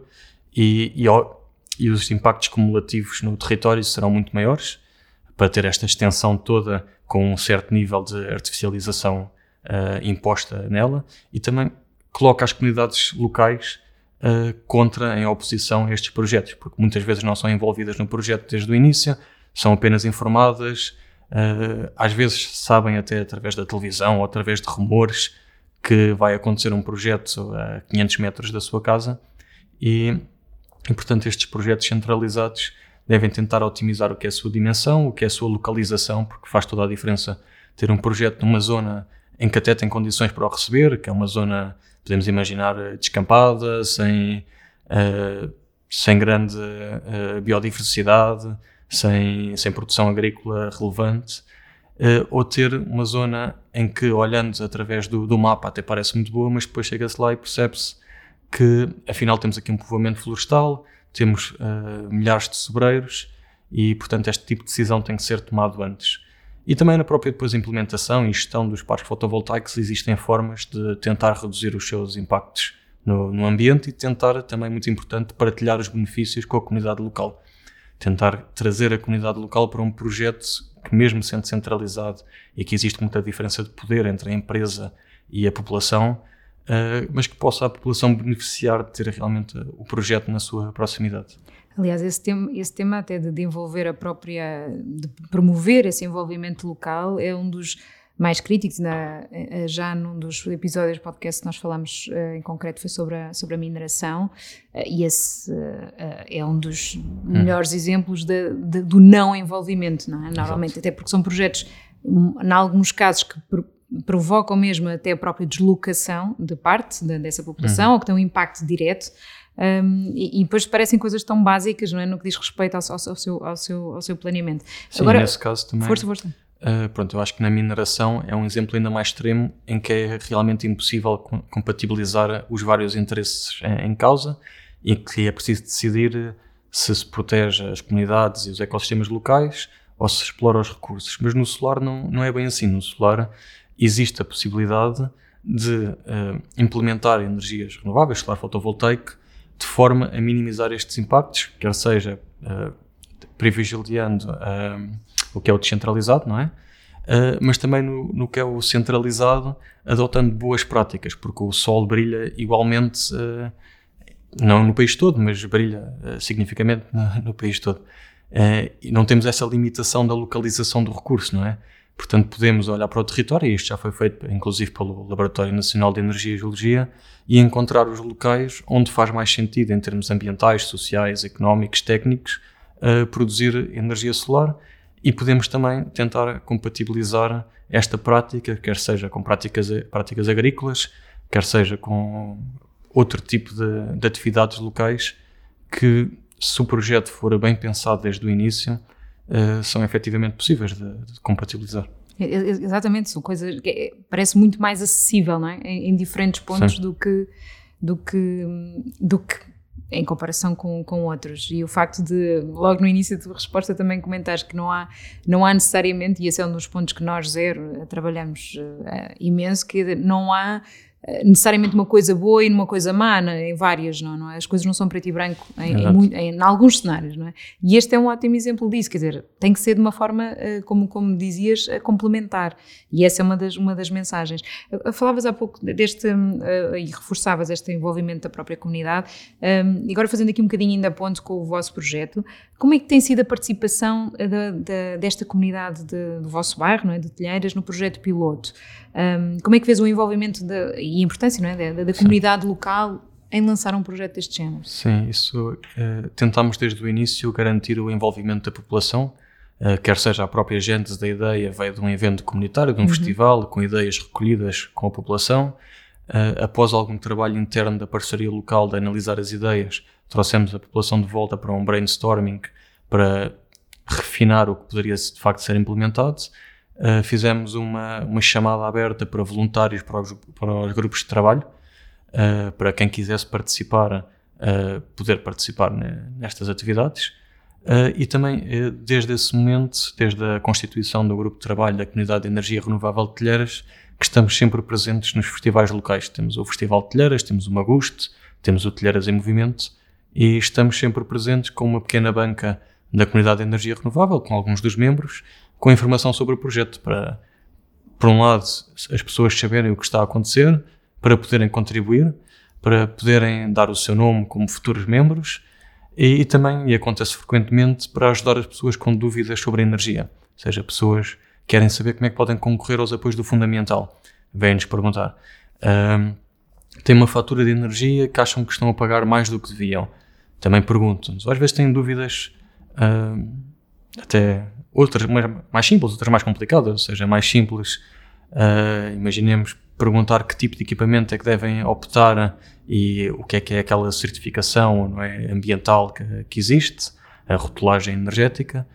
e, e, e os impactos cumulativos no território serão muito maiores, para ter esta extensão toda com um certo nível de artificialização uh, imposta nela, e também coloca as comunidades locais uh, contra, em oposição a estes projetos, porque muitas vezes não são envolvidas no projeto desde o início, são apenas informadas, Uh, às vezes sabem até através da televisão ou através de rumores que vai acontecer um projeto a quinhentos metros da sua casa e, e, portanto, estes projetos centralizados devem tentar otimizar o que é a sua dimensão, o que é a sua localização, porque faz toda a diferença ter um projeto numa zona em que até tem condições para o receber, que é uma zona, podemos imaginar, descampada, sem, uh, sem grande uh, biodiversidade, Sem, sem produção agrícola relevante, uh, ou ter uma zona em que, olhando através do, do mapa, até parece muito boa, mas depois chega-se lá e percebe-se que, afinal, temos aqui um povoamento florestal, temos uh, milhares de sobreiros e, portanto, este tipo de decisão tem que ser tomado antes. E também na própria depois implementação e gestão dos parques fotovoltaicos existem formas de tentar reduzir os seus impactos no, no ambiente e tentar, também muito importante, partilhar os benefícios com a comunidade local. Tentar trazer a comunidade local para um projeto que, mesmo sendo centralizado e que existe muita diferença de poder entre a empresa e a população, uh, mas que possa a população beneficiar de ter realmente o projeto na sua proximidade. Aliás, esse tema, esse tema até de, de envolver a própria, de promover esse envolvimento local é um dos mais críticos. Na, já num dos episódios do podcast que nós falamos uh, em concreto foi sobre a, sobre a mineração, uh, e esse uh, uh, é um dos hum. melhores exemplos de, de, do não envolvimento, não é? Normalmente, até porque são projetos, em alguns casos, que pro, provocam mesmo até a própria deslocação de parte de, dessa população, hum. ou que têm um impacto direto. Um, e, e depois parecem coisas tão básicas, não é? No que diz respeito ao, ao, ao, seu, ao, seu, ao seu planeamento. Sim, Agora, nesse caso também. Força, força. Uh, pronto, eu acho que na mineração é um exemplo ainda mais extremo em que é realmente impossível com, compatibilizar os vários interesses em, em causa e que é preciso decidir se se protege as comunidades e os ecossistemas locais ou se explora os recursos. Mas no solar não, não é bem assim. No solar existe a possibilidade de uh, implementar energias renováveis, solar fotovoltaico, de forma a minimizar estes impactos, quer seja uh, privilegiando uh, o que é o descentralizado, não é? Uh, mas também no, no que é o centralizado, adotando boas práticas, porque o sol brilha igualmente, uh, não no país todo, mas brilha uh, significativamente no, no país todo. Uh, e não temos essa limitação da localização do recurso, não é? Portanto, podemos olhar para o território, e isto já foi feito inclusive pelo Laboratório Nacional de Energia e Geologia, e encontrar os locais onde faz mais sentido em termos ambientais, sociais, económicos, técnicos, uh, produzir energia solar, e podemos também tentar compatibilizar esta prática, quer seja com práticas, práticas agrícolas, quer seja com outro tipo de, de atividades locais que, se o projeto for bem pensado desde o início, uh, são efetivamente possíveis de, de compatibilizar. Exatamente, são coisas que parece muito mais acessível, não é? em, em diferentes pontos do que, do, que, do que em comparação com, com outros. E o facto de, logo no início da tua resposta, também comentares que não há, não há necessariamente, e esse é um dos pontos que nós, Zero, trabalhamos uh, imenso, que não há necessariamente uma coisa boa e uma coisa má, né? Em várias, não, não é? As coisas não são preto e branco em, em, muito, em, em alguns cenários, não é? E este é um ótimo exemplo disso, quer dizer, tem que ser de uma forma, como, como dizias, complementar, e essa é uma das, uma das mensagens. Falavas há pouco deste, uh, e reforçavas este envolvimento da própria comunidade, um, e agora fazendo aqui um bocadinho ainda ponto com o vosso projeto, como é que tem sido a participação da, da, desta comunidade de, do vosso bairro, não é? De Telheiras, no projeto piloto? Um, como é que vês o envolvimento de, e a importância, não é? da, da comunidade local em lançar um projeto deste género? Sim, isso uh, tentámos desde o início garantir o envolvimento da população, uh, quer seja a própria gênese da ideia veio de um evento comunitário, de um uhum. festival, com ideias recolhidas com a população. Uh, após algum trabalho interno da parceria local de analisar as ideias, trouxemos a população de volta para um brainstorming para refinar o que poderia de facto ser implementado. Uh, fizemos uma, uma chamada aberta para voluntários para os, para os grupos de trabalho, uh, para quem quisesse participar, uh, poder participar ne, nestas atividades. Uh, e também, uh, desde esse momento, desde a constituição do grupo de trabalho da Comunidade de Energia Renovável de Telheiras, que estamos sempre presentes nos festivais locais. Temos o Festival de Telheiras, temos o Maguste, temos o Telheiras em Movimento, e estamos sempre presentes com uma pequena banca da Comunidade de Energia Renovável, com alguns dos membros, com informação sobre o projeto, para, por um lado, as pessoas saberem o que está a acontecer, para poderem contribuir, para poderem dar o seu nome como futuros membros, e, e também, e acontece frequentemente, para ajudar as pessoas com dúvidas sobre a energia, ou seja, pessoas que querem saber como é que podem concorrer aos apoios do Fundamental. Vêm-nos perguntar. Um, têm uma fatura de energia que acham que estão a pagar mais do que deviam. Também perguntam-nos. Às vezes têm dúvidas um, até... outras mais simples, outras mais complicadas, ou seja, mais simples, uh, imaginemos perguntar que tipo de equipamento é que devem optar e o que é que é aquela certificação, não é, ambiental que, que existe, a rotulagem energética,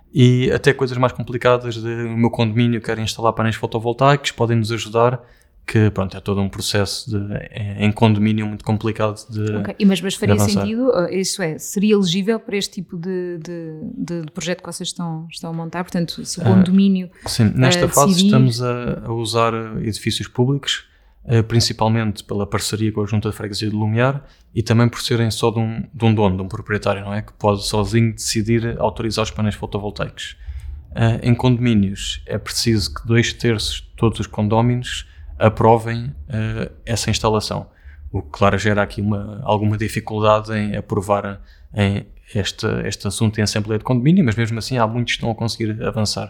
e até coisas mais complicadas de o meu condomínio quer instalar painéis fotovoltaicos, podem nos ajudar, que pronto, é todo um processo de, em condomínio muito complicado de okay. Mas, mas faria sentido, isso é, seria elegível para este tipo de, de, de projeto que vocês estão, estão a montar? Portanto, se o condomínio uh, Sim, nesta uh, fase decidir... estamos a, a usar edifícios públicos, uh, principalmente pela parceria com a Junta de Freguesia de Lumiar, e também por serem só de um, de um dono, de um proprietário, não é? Que pode sozinho decidir autorizar os painéis fotovoltaicos. Uh, em condomínios é preciso que dois terços de todos os condóminos aprovem uh, essa instalação, o que claro gera aqui uma, alguma dificuldade em aprovar em este, este assunto em Assembleia de Condomínio, mas mesmo assim há muitos que estão a conseguir avançar.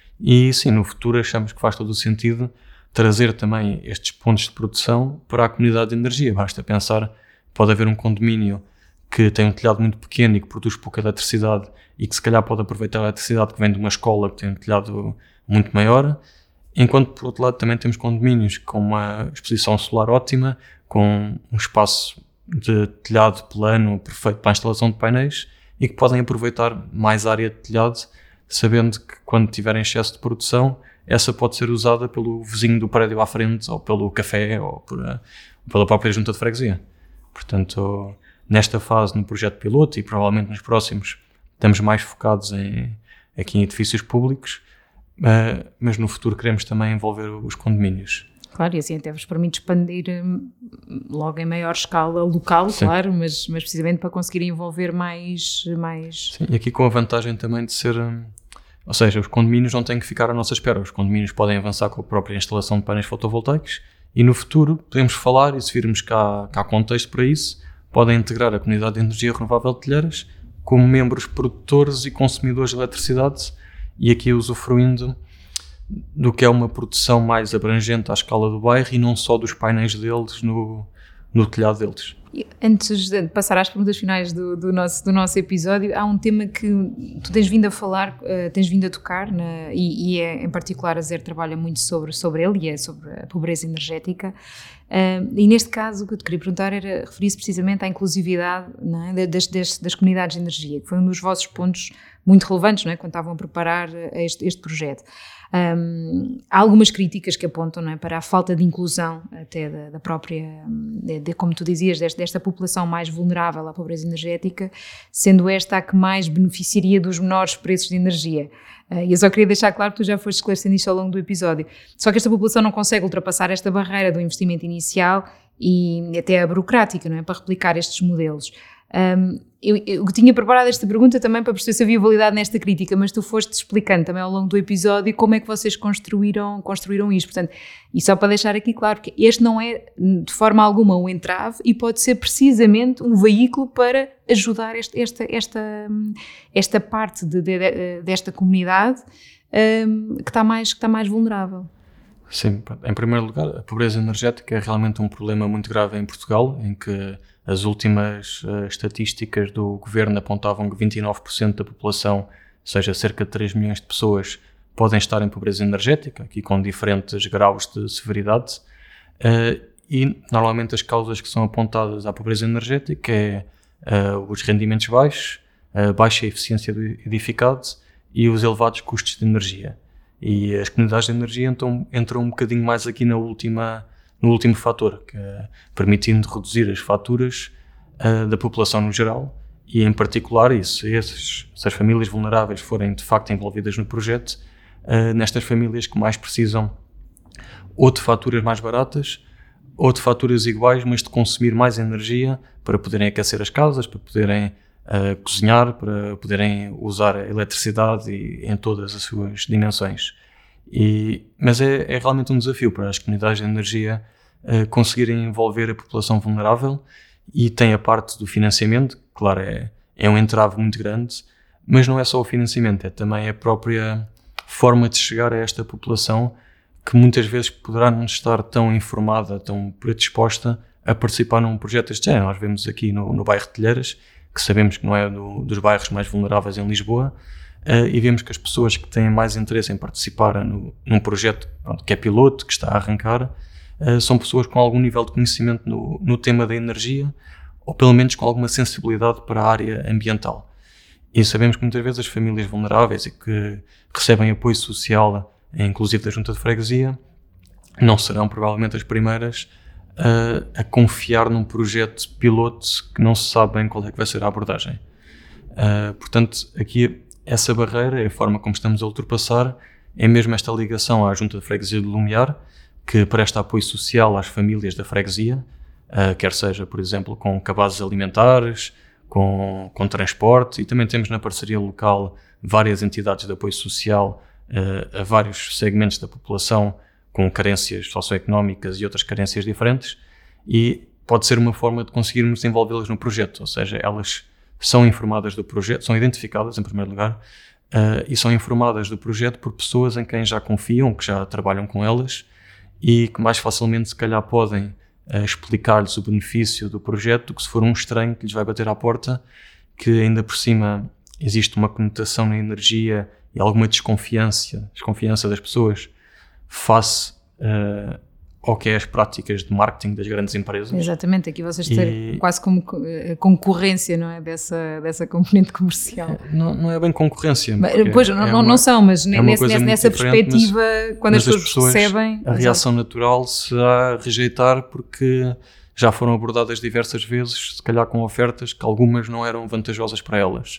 E sim, no futuro achamos que faz todo o sentido trazer também estes pontos de produção para a comunidade de energia. Basta pensar, pode haver um condomínio que tem um telhado muito pequeno e que produz pouca eletricidade e que se calhar pode aproveitar a eletricidade que vem de uma escola que tem um telhado muito maior, enquanto por outro lado também temos condomínios com uma exposição solar ótima, com um espaço de telhado plano perfeito para a instalação de painéis e que podem aproveitar mais área de telhado, sabendo que quando tiverem excesso de produção, essa pode ser usada pelo vizinho do prédio à frente, ou pelo café, ou por, pela própria junta de freguesia. Portanto, nesta fase, no projeto piloto, e provavelmente nos próximos, estamos mais focados em, aqui em edifícios públicos, Uh, mas no futuro queremos também envolver os condomínios. Claro, e assim até vos permite expandir um, logo em maior escala local, sim, claro, mas, mas precisamente para conseguir envolver mais... mais... Sim, e aqui com a vantagem também de ser... Um, ou seja, os condomínios não têm que ficar à nossa espera, os condomínios podem avançar com a própria instalação de painéis fotovoltaicos e no futuro podemos falar, e se virmos que há, que há contexto para isso, podem integrar a Comunidade de Energia Renovável de Telheiras como membros produtores e consumidores de eletricidade, e aqui usufruindo do que é uma produção mais abrangente à escala do bairro e não só dos painéis deles no, no telhado deles. Antes de passar às perguntas finais do, do, nosso, do nosso episódio, há um tema que tu tens vindo a falar, uh, tens vindo a tocar, na, e, e é, em particular a Zero trabalha muito sobre, sobre ele, e é sobre a pobreza energética. Uh, e neste caso o que eu te queria perguntar era, referir-se precisamente à inclusividade, não é, das, das, das comunidades de energia, que foi um dos vossos pontos muito relevantes, não é, quando estavam a preparar este, este projeto. Um, há algumas críticas que apontam, não é, para a falta de inclusão até da, da própria, de, de, como tu dizias, desta, desta população mais vulnerável à pobreza energética, sendo esta a que mais beneficiaria dos menores preços de energia. Uh, e eu só queria deixar claro que tu já foste esclarecendo isto ao longo do episódio. Só que esta população não consegue ultrapassar esta barreira do investimento inicial e até a burocrática, não é, para replicar estes modelos. Um, eu, eu tinha preparado esta pergunta também para perceber se havia validade nesta crítica, mas tu foste explicando também ao longo do episódio como é que vocês construíram, construíram isto. Portanto, e só para deixar aqui claro que este não é de forma alguma um entrave e pode ser precisamente um veículo para ajudar este, esta, esta, esta parte de, de, de, desta comunidade um, que, está mais, que está mais vulnerável. Sim, em primeiro lugar, a pobreza energética é realmente um problema muito grave em Portugal, em que as últimas uh, estatísticas do governo apontavam que vinte e nove por cento da população, ou seja, cerca de três milhões de pessoas, podem estar em pobreza energética, aqui com diferentes graus de severidade. Uh, e, normalmente, as causas que são apontadas à pobreza energética é uh, os rendimentos baixos, a baixa eficiência do edificado e os elevados custos de energia. E as comunidades de energia então, entram um bocadinho mais aqui na última... no último fator, que é permitindo reduzir as faturas uh, da população no geral e, em particular, isso, esses, se as famílias vulneráveis forem, de facto, envolvidas no projeto, uh, nestas famílias que mais precisam ou de faturas mais baratas ou de faturas iguais, mas de consumir mais energia para poderem aquecer as casas, para poderem uh, cozinhar, para poderem usar a eletricidade e, em todas as suas dimensões. E, mas é, é realmente um desafio para as comunidades de energia uh, conseguirem envolver a população vulnerável, e tem a parte do financiamento, claro, é, é um entrave muito grande, mas não é só o financiamento, é também a própria forma de chegar a esta população que muitas vezes poderá não estar tão informada, tão predisposta a participar num projeto deste género. Nós vemos aqui no, no bairro de Telheiras, que sabemos que não é do, dos bairros mais vulneráveis em Lisboa, Uh, e vemos que as pessoas que têm mais interesse em participar no, num projeto, pronto, que é piloto, que está a arrancar, uh, são pessoas com algum nível de conhecimento no, no tema da energia, ou pelo menos com alguma sensibilidade para a área ambiental. E sabemos que muitas vezes as famílias vulneráveis e que recebem apoio social, inclusive da Junta de Freguesia, não serão provavelmente as primeiras uh, a confiar num projeto piloto que não se sabe bem qual é que vai ser a abordagem. Uh, portanto, aqui essa barreira, a forma como estamos a ultrapassar, é mesmo esta ligação à Junta de Freguesia de Lumiar, que presta apoio social às famílias da freguesia, uh, quer seja, por exemplo, com cabazes alimentares, com, com transporte, e também temos na parceria local várias entidades de apoio social uh, a vários segmentos da população com carências socioeconómicas e outras carências diferentes, e pode ser uma forma de conseguirmos envolvê-las no projeto, ou seja, elas são informadas do projeto, são identificadas em primeiro lugar, uh, e são informadas do projeto por pessoas em quem já confiam, que já trabalham com elas e que mais facilmente se calhar podem uh, explicar-lhes o benefício do projeto do que se for um estranho que lhes vai bater à porta, que ainda por cima existe uma conotação na energia e alguma desconfiança, desconfiança das pessoas face uh, ou que é as práticas de marketing das grandes empresas. Exatamente, aqui vocês têm e... quase como concorrência, não é, dessa, dessa componente comercial. Não, não é bem concorrência. Mas, pois, não, é uma, não são, mas é nesse, nessa perspectiva, mas, quando mas as pessoas, pessoas recebem... A reação exato. natural será rejeitar porque já foram abordadas diversas vezes, se calhar com ofertas que algumas não eram vantajosas para elas.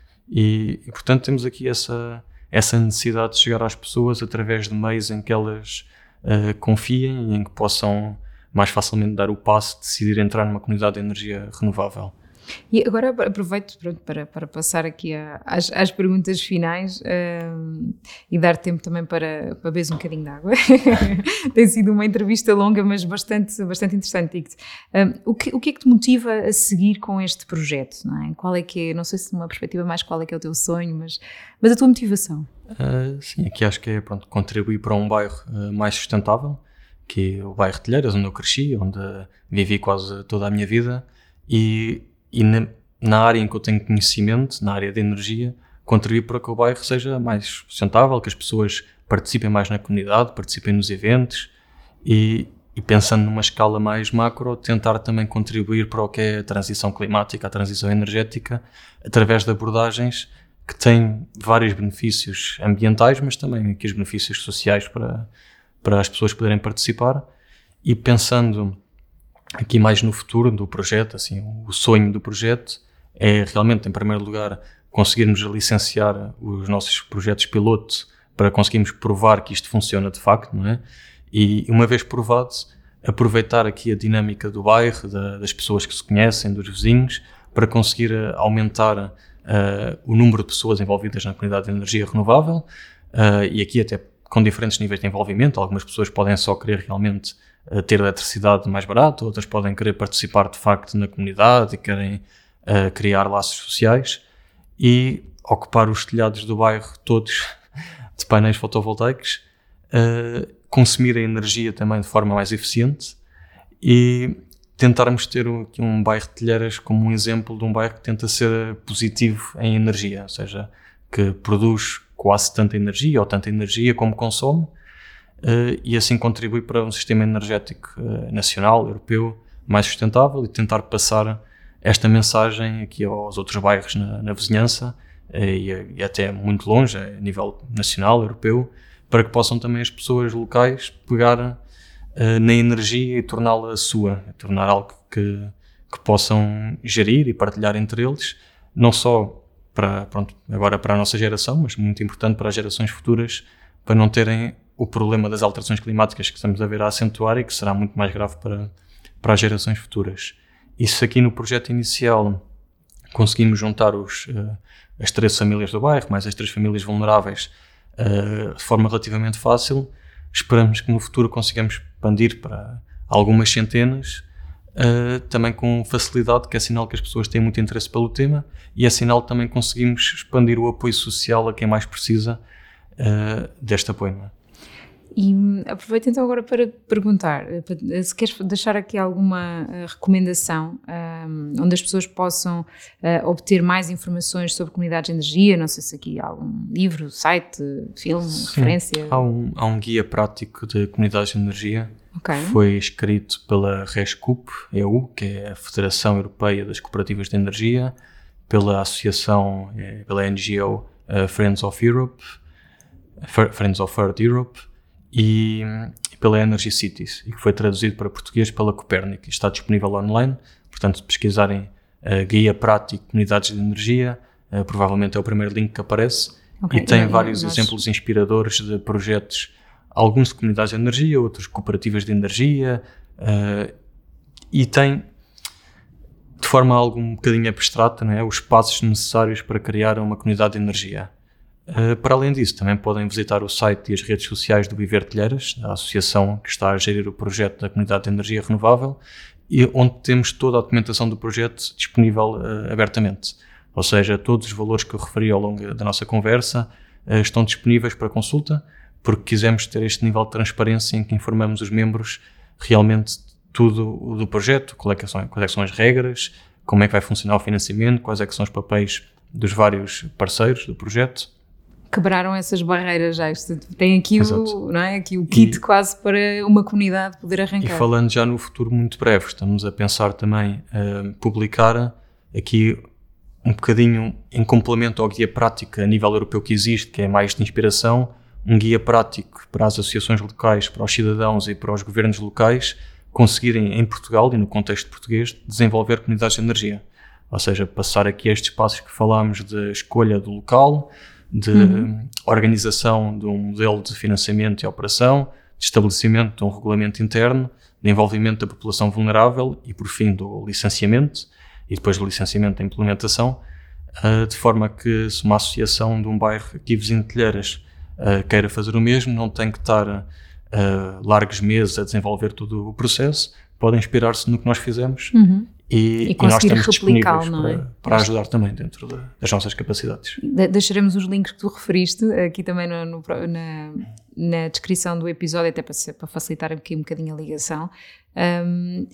E, e portanto, temos aqui essa, essa necessidade de chegar às pessoas através de meios em que elas... Uh, confiem e em que possam mais facilmente dar o passo de decidir entrar numa comunidade de energia renovável. E agora aproveito pronto, para, para passar aqui a, às, às perguntas finais uh, e dar tempo também para, para beber um bocadinho de água. Tem sido uma entrevista longa, mas bastante, bastante interessante, digo-te. Uh, o, que, o que é que te motiva a seguir com este projeto? Não é? Qual é que é, não sei se numa perspectiva mais qual é que é o teu sonho, mas, mas a tua motivação? Uh, sim, aqui acho que é pronto, contribuir para um bairro uh, mais sustentável, que é o bairro de Telheiras, onde eu cresci, onde vivi quase toda a minha vida, e, e na, na área em que eu tenho conhecimento, na área de energia, contribuir para que o bairro seja mais sustentável, que as pessoas participem mais na comunidade, participem nos eventos e, e pensando numa escala mais macro, tentar também contribuir para o que é a transição climática, a transição energética, através de abordagens que têm vários benefícios ambientais, mas também aqui os benefícios sociais para, para as pessoas poderem participar. E pensando aqui mais no futuro do projeto, assim, o sonho do projeto é realmente, em primeiro lugar, conseguirmos licenciar os nossos projetos piloto para conseguirmos provar que isto funciona de facto, não é? E uma vez provado, aproveitar aqui a dinâmica do bairro, da, das pessoas que se conhecem, dos vizinhos, para conseguir aumentar uh, o número de pessoas envolvidas na comunidade de energia renovável, uh, e aqui até com diferentes níveis de envolvimento. Algumas pessoas podem só querer realmente uh, ter eletricidade mais barata, outras podem querer participar de facto na comunidade e querem uh, criar laços sociais e ocupar os telhados do bairro todos de painéis fotovoltaicos, uh, consumir a energia também de forma mais eficiente e tentarmos ter aqui um bairro de Telheiras como um exemplo de um bairro que tenta ser positivo em energia, ou seja, que produz quase tanta energia ou tanta energia como consome, uh, e assim contribui para um sistema energético uh, nacional, europeu, mais sustentável e tentar passar esta mensagem aqui aos outros bairros na, na vizinhança uh, e, e até muito longe, a nível nacional, europeu, para que possam também as pessoas locais pegar uh, na energia e torná-la sua, tornar algo que, que possam gerir e partilhar entre eles, não só para, pronto, agora para a nossa geração, mas muito importante para as gerações futuras, para não terem o problema das alterações climáticas que estamos a ver a acentuar e que será muito mais grave para, para as gerações futuras. Isso aqui no projeto inicial conseguimos juntar os, uh, as três famílias do bairro, mais as três famílias vulneráveis, Uh, de forma relativamente fácil. Esperamos que no futuro consigamos expandir para algumas centenas, uh, também com facilidade, que é sinal que as pessoas têm muito interesse pelo tema e é sinal que também conseguimos expandir o apoio social a quem mais precisa uh, deste apoio. Não é? E aproveito então agora para perguntar, se queres deixar aqui alguma recomendação um, onde as pessoas possam uh, obter mais informações sobre comunidades de energia, não sei se aqui há algum livro, site, filme, Sim, referência? Há um, há um guia prático de comunidades de energia, okay. que foi escrito pela RESCUP E U, que é a Federação Europeia das Cooperativas de Energia, pela associação, pela N G O uh, Friends of Europe, Friends of Earth Europe, e, e pela Energy Cities, e que foi traduzido para português pela Copérnico. Está disponível online, portanto, se pesquisarem uh, Guia Prático Comunidades de Energia, uh, provavelmente é o primeiro link que aparece, okay. E tem é, vários é, nós... exemplos inspiradores de projetos, alguns de comunidades de energia, outros de cooperativas de energia, uh, e tem, de forma algo um bocadinho abstrata, não é, os passos necessários para criar uma comunidade de energia. Uh, para além disso, também podem visitar o site e as redes sociais do Viver Telheiras, a associação que está a gerir o projeto da Comunidade de Energia Renovável, e onde temos toda a documentação do projeto disponível uh, abertamente. Ou seja, todos os valores que eu referi ao longo da nossa conversa uh, estão disponíveis para consulta, porque quisemos ter este nível de transparência em que informamos os membros realmente tudo do projeto, quais é que são, quais é que são as regras, como é que vai funcionar o financiamento, quais é que são os papéis dos vários parceiros do projeto. Quebraram essas barreiras já, tem aqui o, não é? Aqui o kit e, quase para uma comunidade poder arrancar. E falando já no futuro muito breve, estamos a pensar também uh, publicar aqui um bocadinho em complemento ao guia prático a nível europeu que existe, que é mais de inspiração, um guia prático para as associações locais, para os cidadãos e para os governos locais conseguirem em Portugal e no contexto português desenvolver comunidades de energia. Ou seja, passar aqui estes passos que falámos de escolha do local, de uhum. organização de um modelo de financiamento e operação, de estabelecimento de um regulamento interno, de envolvimento da população vulnerável e, por fim, do licenciamento e depois do licenciamento da implementação, uh, de forma que se uma associação de um bairro aqui vizinho de Telheiras uh, queira fazer o mesmo, não tem que estar uh, largos meses a desenvolver todo o processo, podem inspirar-se no que nós fizemos uhum. e, e, e nós estamos disponíveis não é? para, para ajudar também dentro de, das nossas capacidades. De, deixaremos os links que tu referiste aqui também no, no, na, na descrição do episódio, até para, para facilitar aqui um bocadinho a ligação. Um,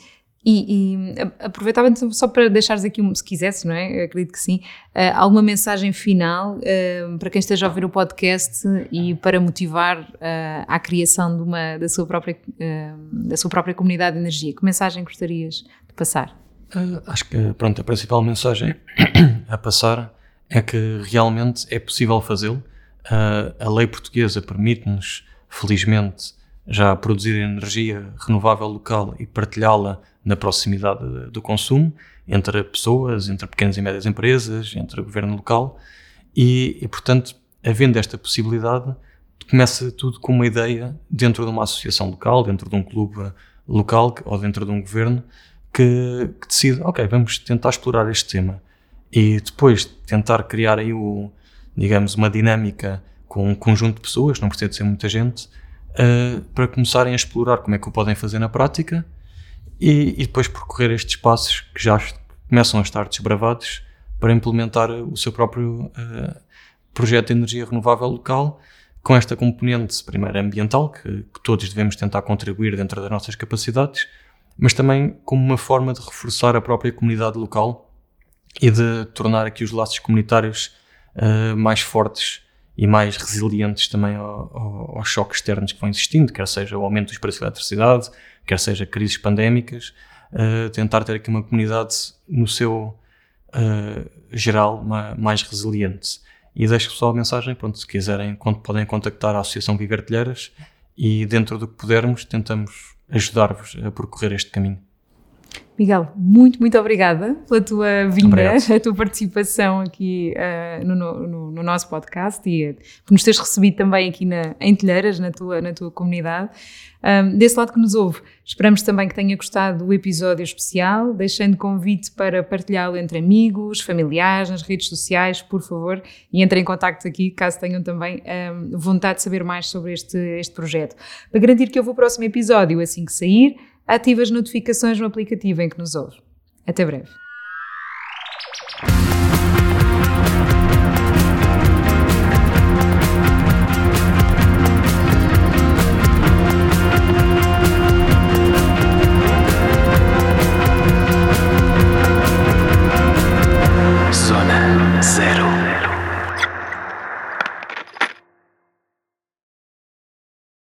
E, e aproveitava só para deixares aqui, se quisesse, não é? Eu acredito que sim, uh, alguma mensagem final uh, para quem esteja a ouvir o podcast e para motivar uh, à criação de uma, da, sua própria, uh, da sua própria comunidade de energia. Que mensagem gostarias de passar? Uh, acho que, pronto, a principal mensagem a passar é que realmente é possível fazê-lo. Uh, a lei portuguesa permite-nos, felizmente, já produzir energia renovável local e partilhá-la na proximidade do consumo, entre pessoas, entre pequenas e médias empresas, entre o governo local, e, e portanto, havendo esta possibilidade, começa tudo com uma ideia dentro de uma associação local, dentro de um clube local ou dentro de um governo, que, que decide, ok, vamos tentar explorar este tema, e depois tentar criar aí, o, digamos, uma dinâmica com um conjunto de pessoas, não precisa de ser muita gente, uh, para começarem a explorar como é que o podem fazer na prática, E, e depois percorrer estes passos que já começam a estar desbravados para implementar o seu próprio uh, projeto de energia renovável local, com esta componente, primeiro ambiental, que, que todos devemos tentar contribuir dentro das nossas capacidades, mas também como uma forma de reforçar a própria comunidade local e de tornar aqui os laços comunitários uh, mais fortes e mais resilientes também ao, ao, aos choques externos que vão existindo, quer seja o aumento dos preços de eletricidade, quer seja crises pandémicas, uh, tentar ter aqui uma comunidade no seu uh, geral uma, mais resiliente. E deixo só a mensagem, pronto, se quiserem podem contactar a Associação Viver Telheiras e dentro do que pudermos tentamos ajudar-vos a percorrer este caminho. Miguel, muito, muito obrigada pela tua vinda, Obrigado. A tua participação aqui uh, no, no, no nosso podcast e por nos teres recebido também aqui na, em Telheiras, na tua, na tua comunidade. Um, desse lado que nos ouve, esperamos também que tenha gostado do episódio especial, deixando convite para partilhá-lo entre amigos, familiares, nas redes sociais, por favor, e entrem em contacto aqui, caso tenham também um, vontade de saber mais sobre este, este projeto. Para garantir que houve o próximo episódio assim que sair, ative as notificações no aplicativo em que nos ouve. Até breve.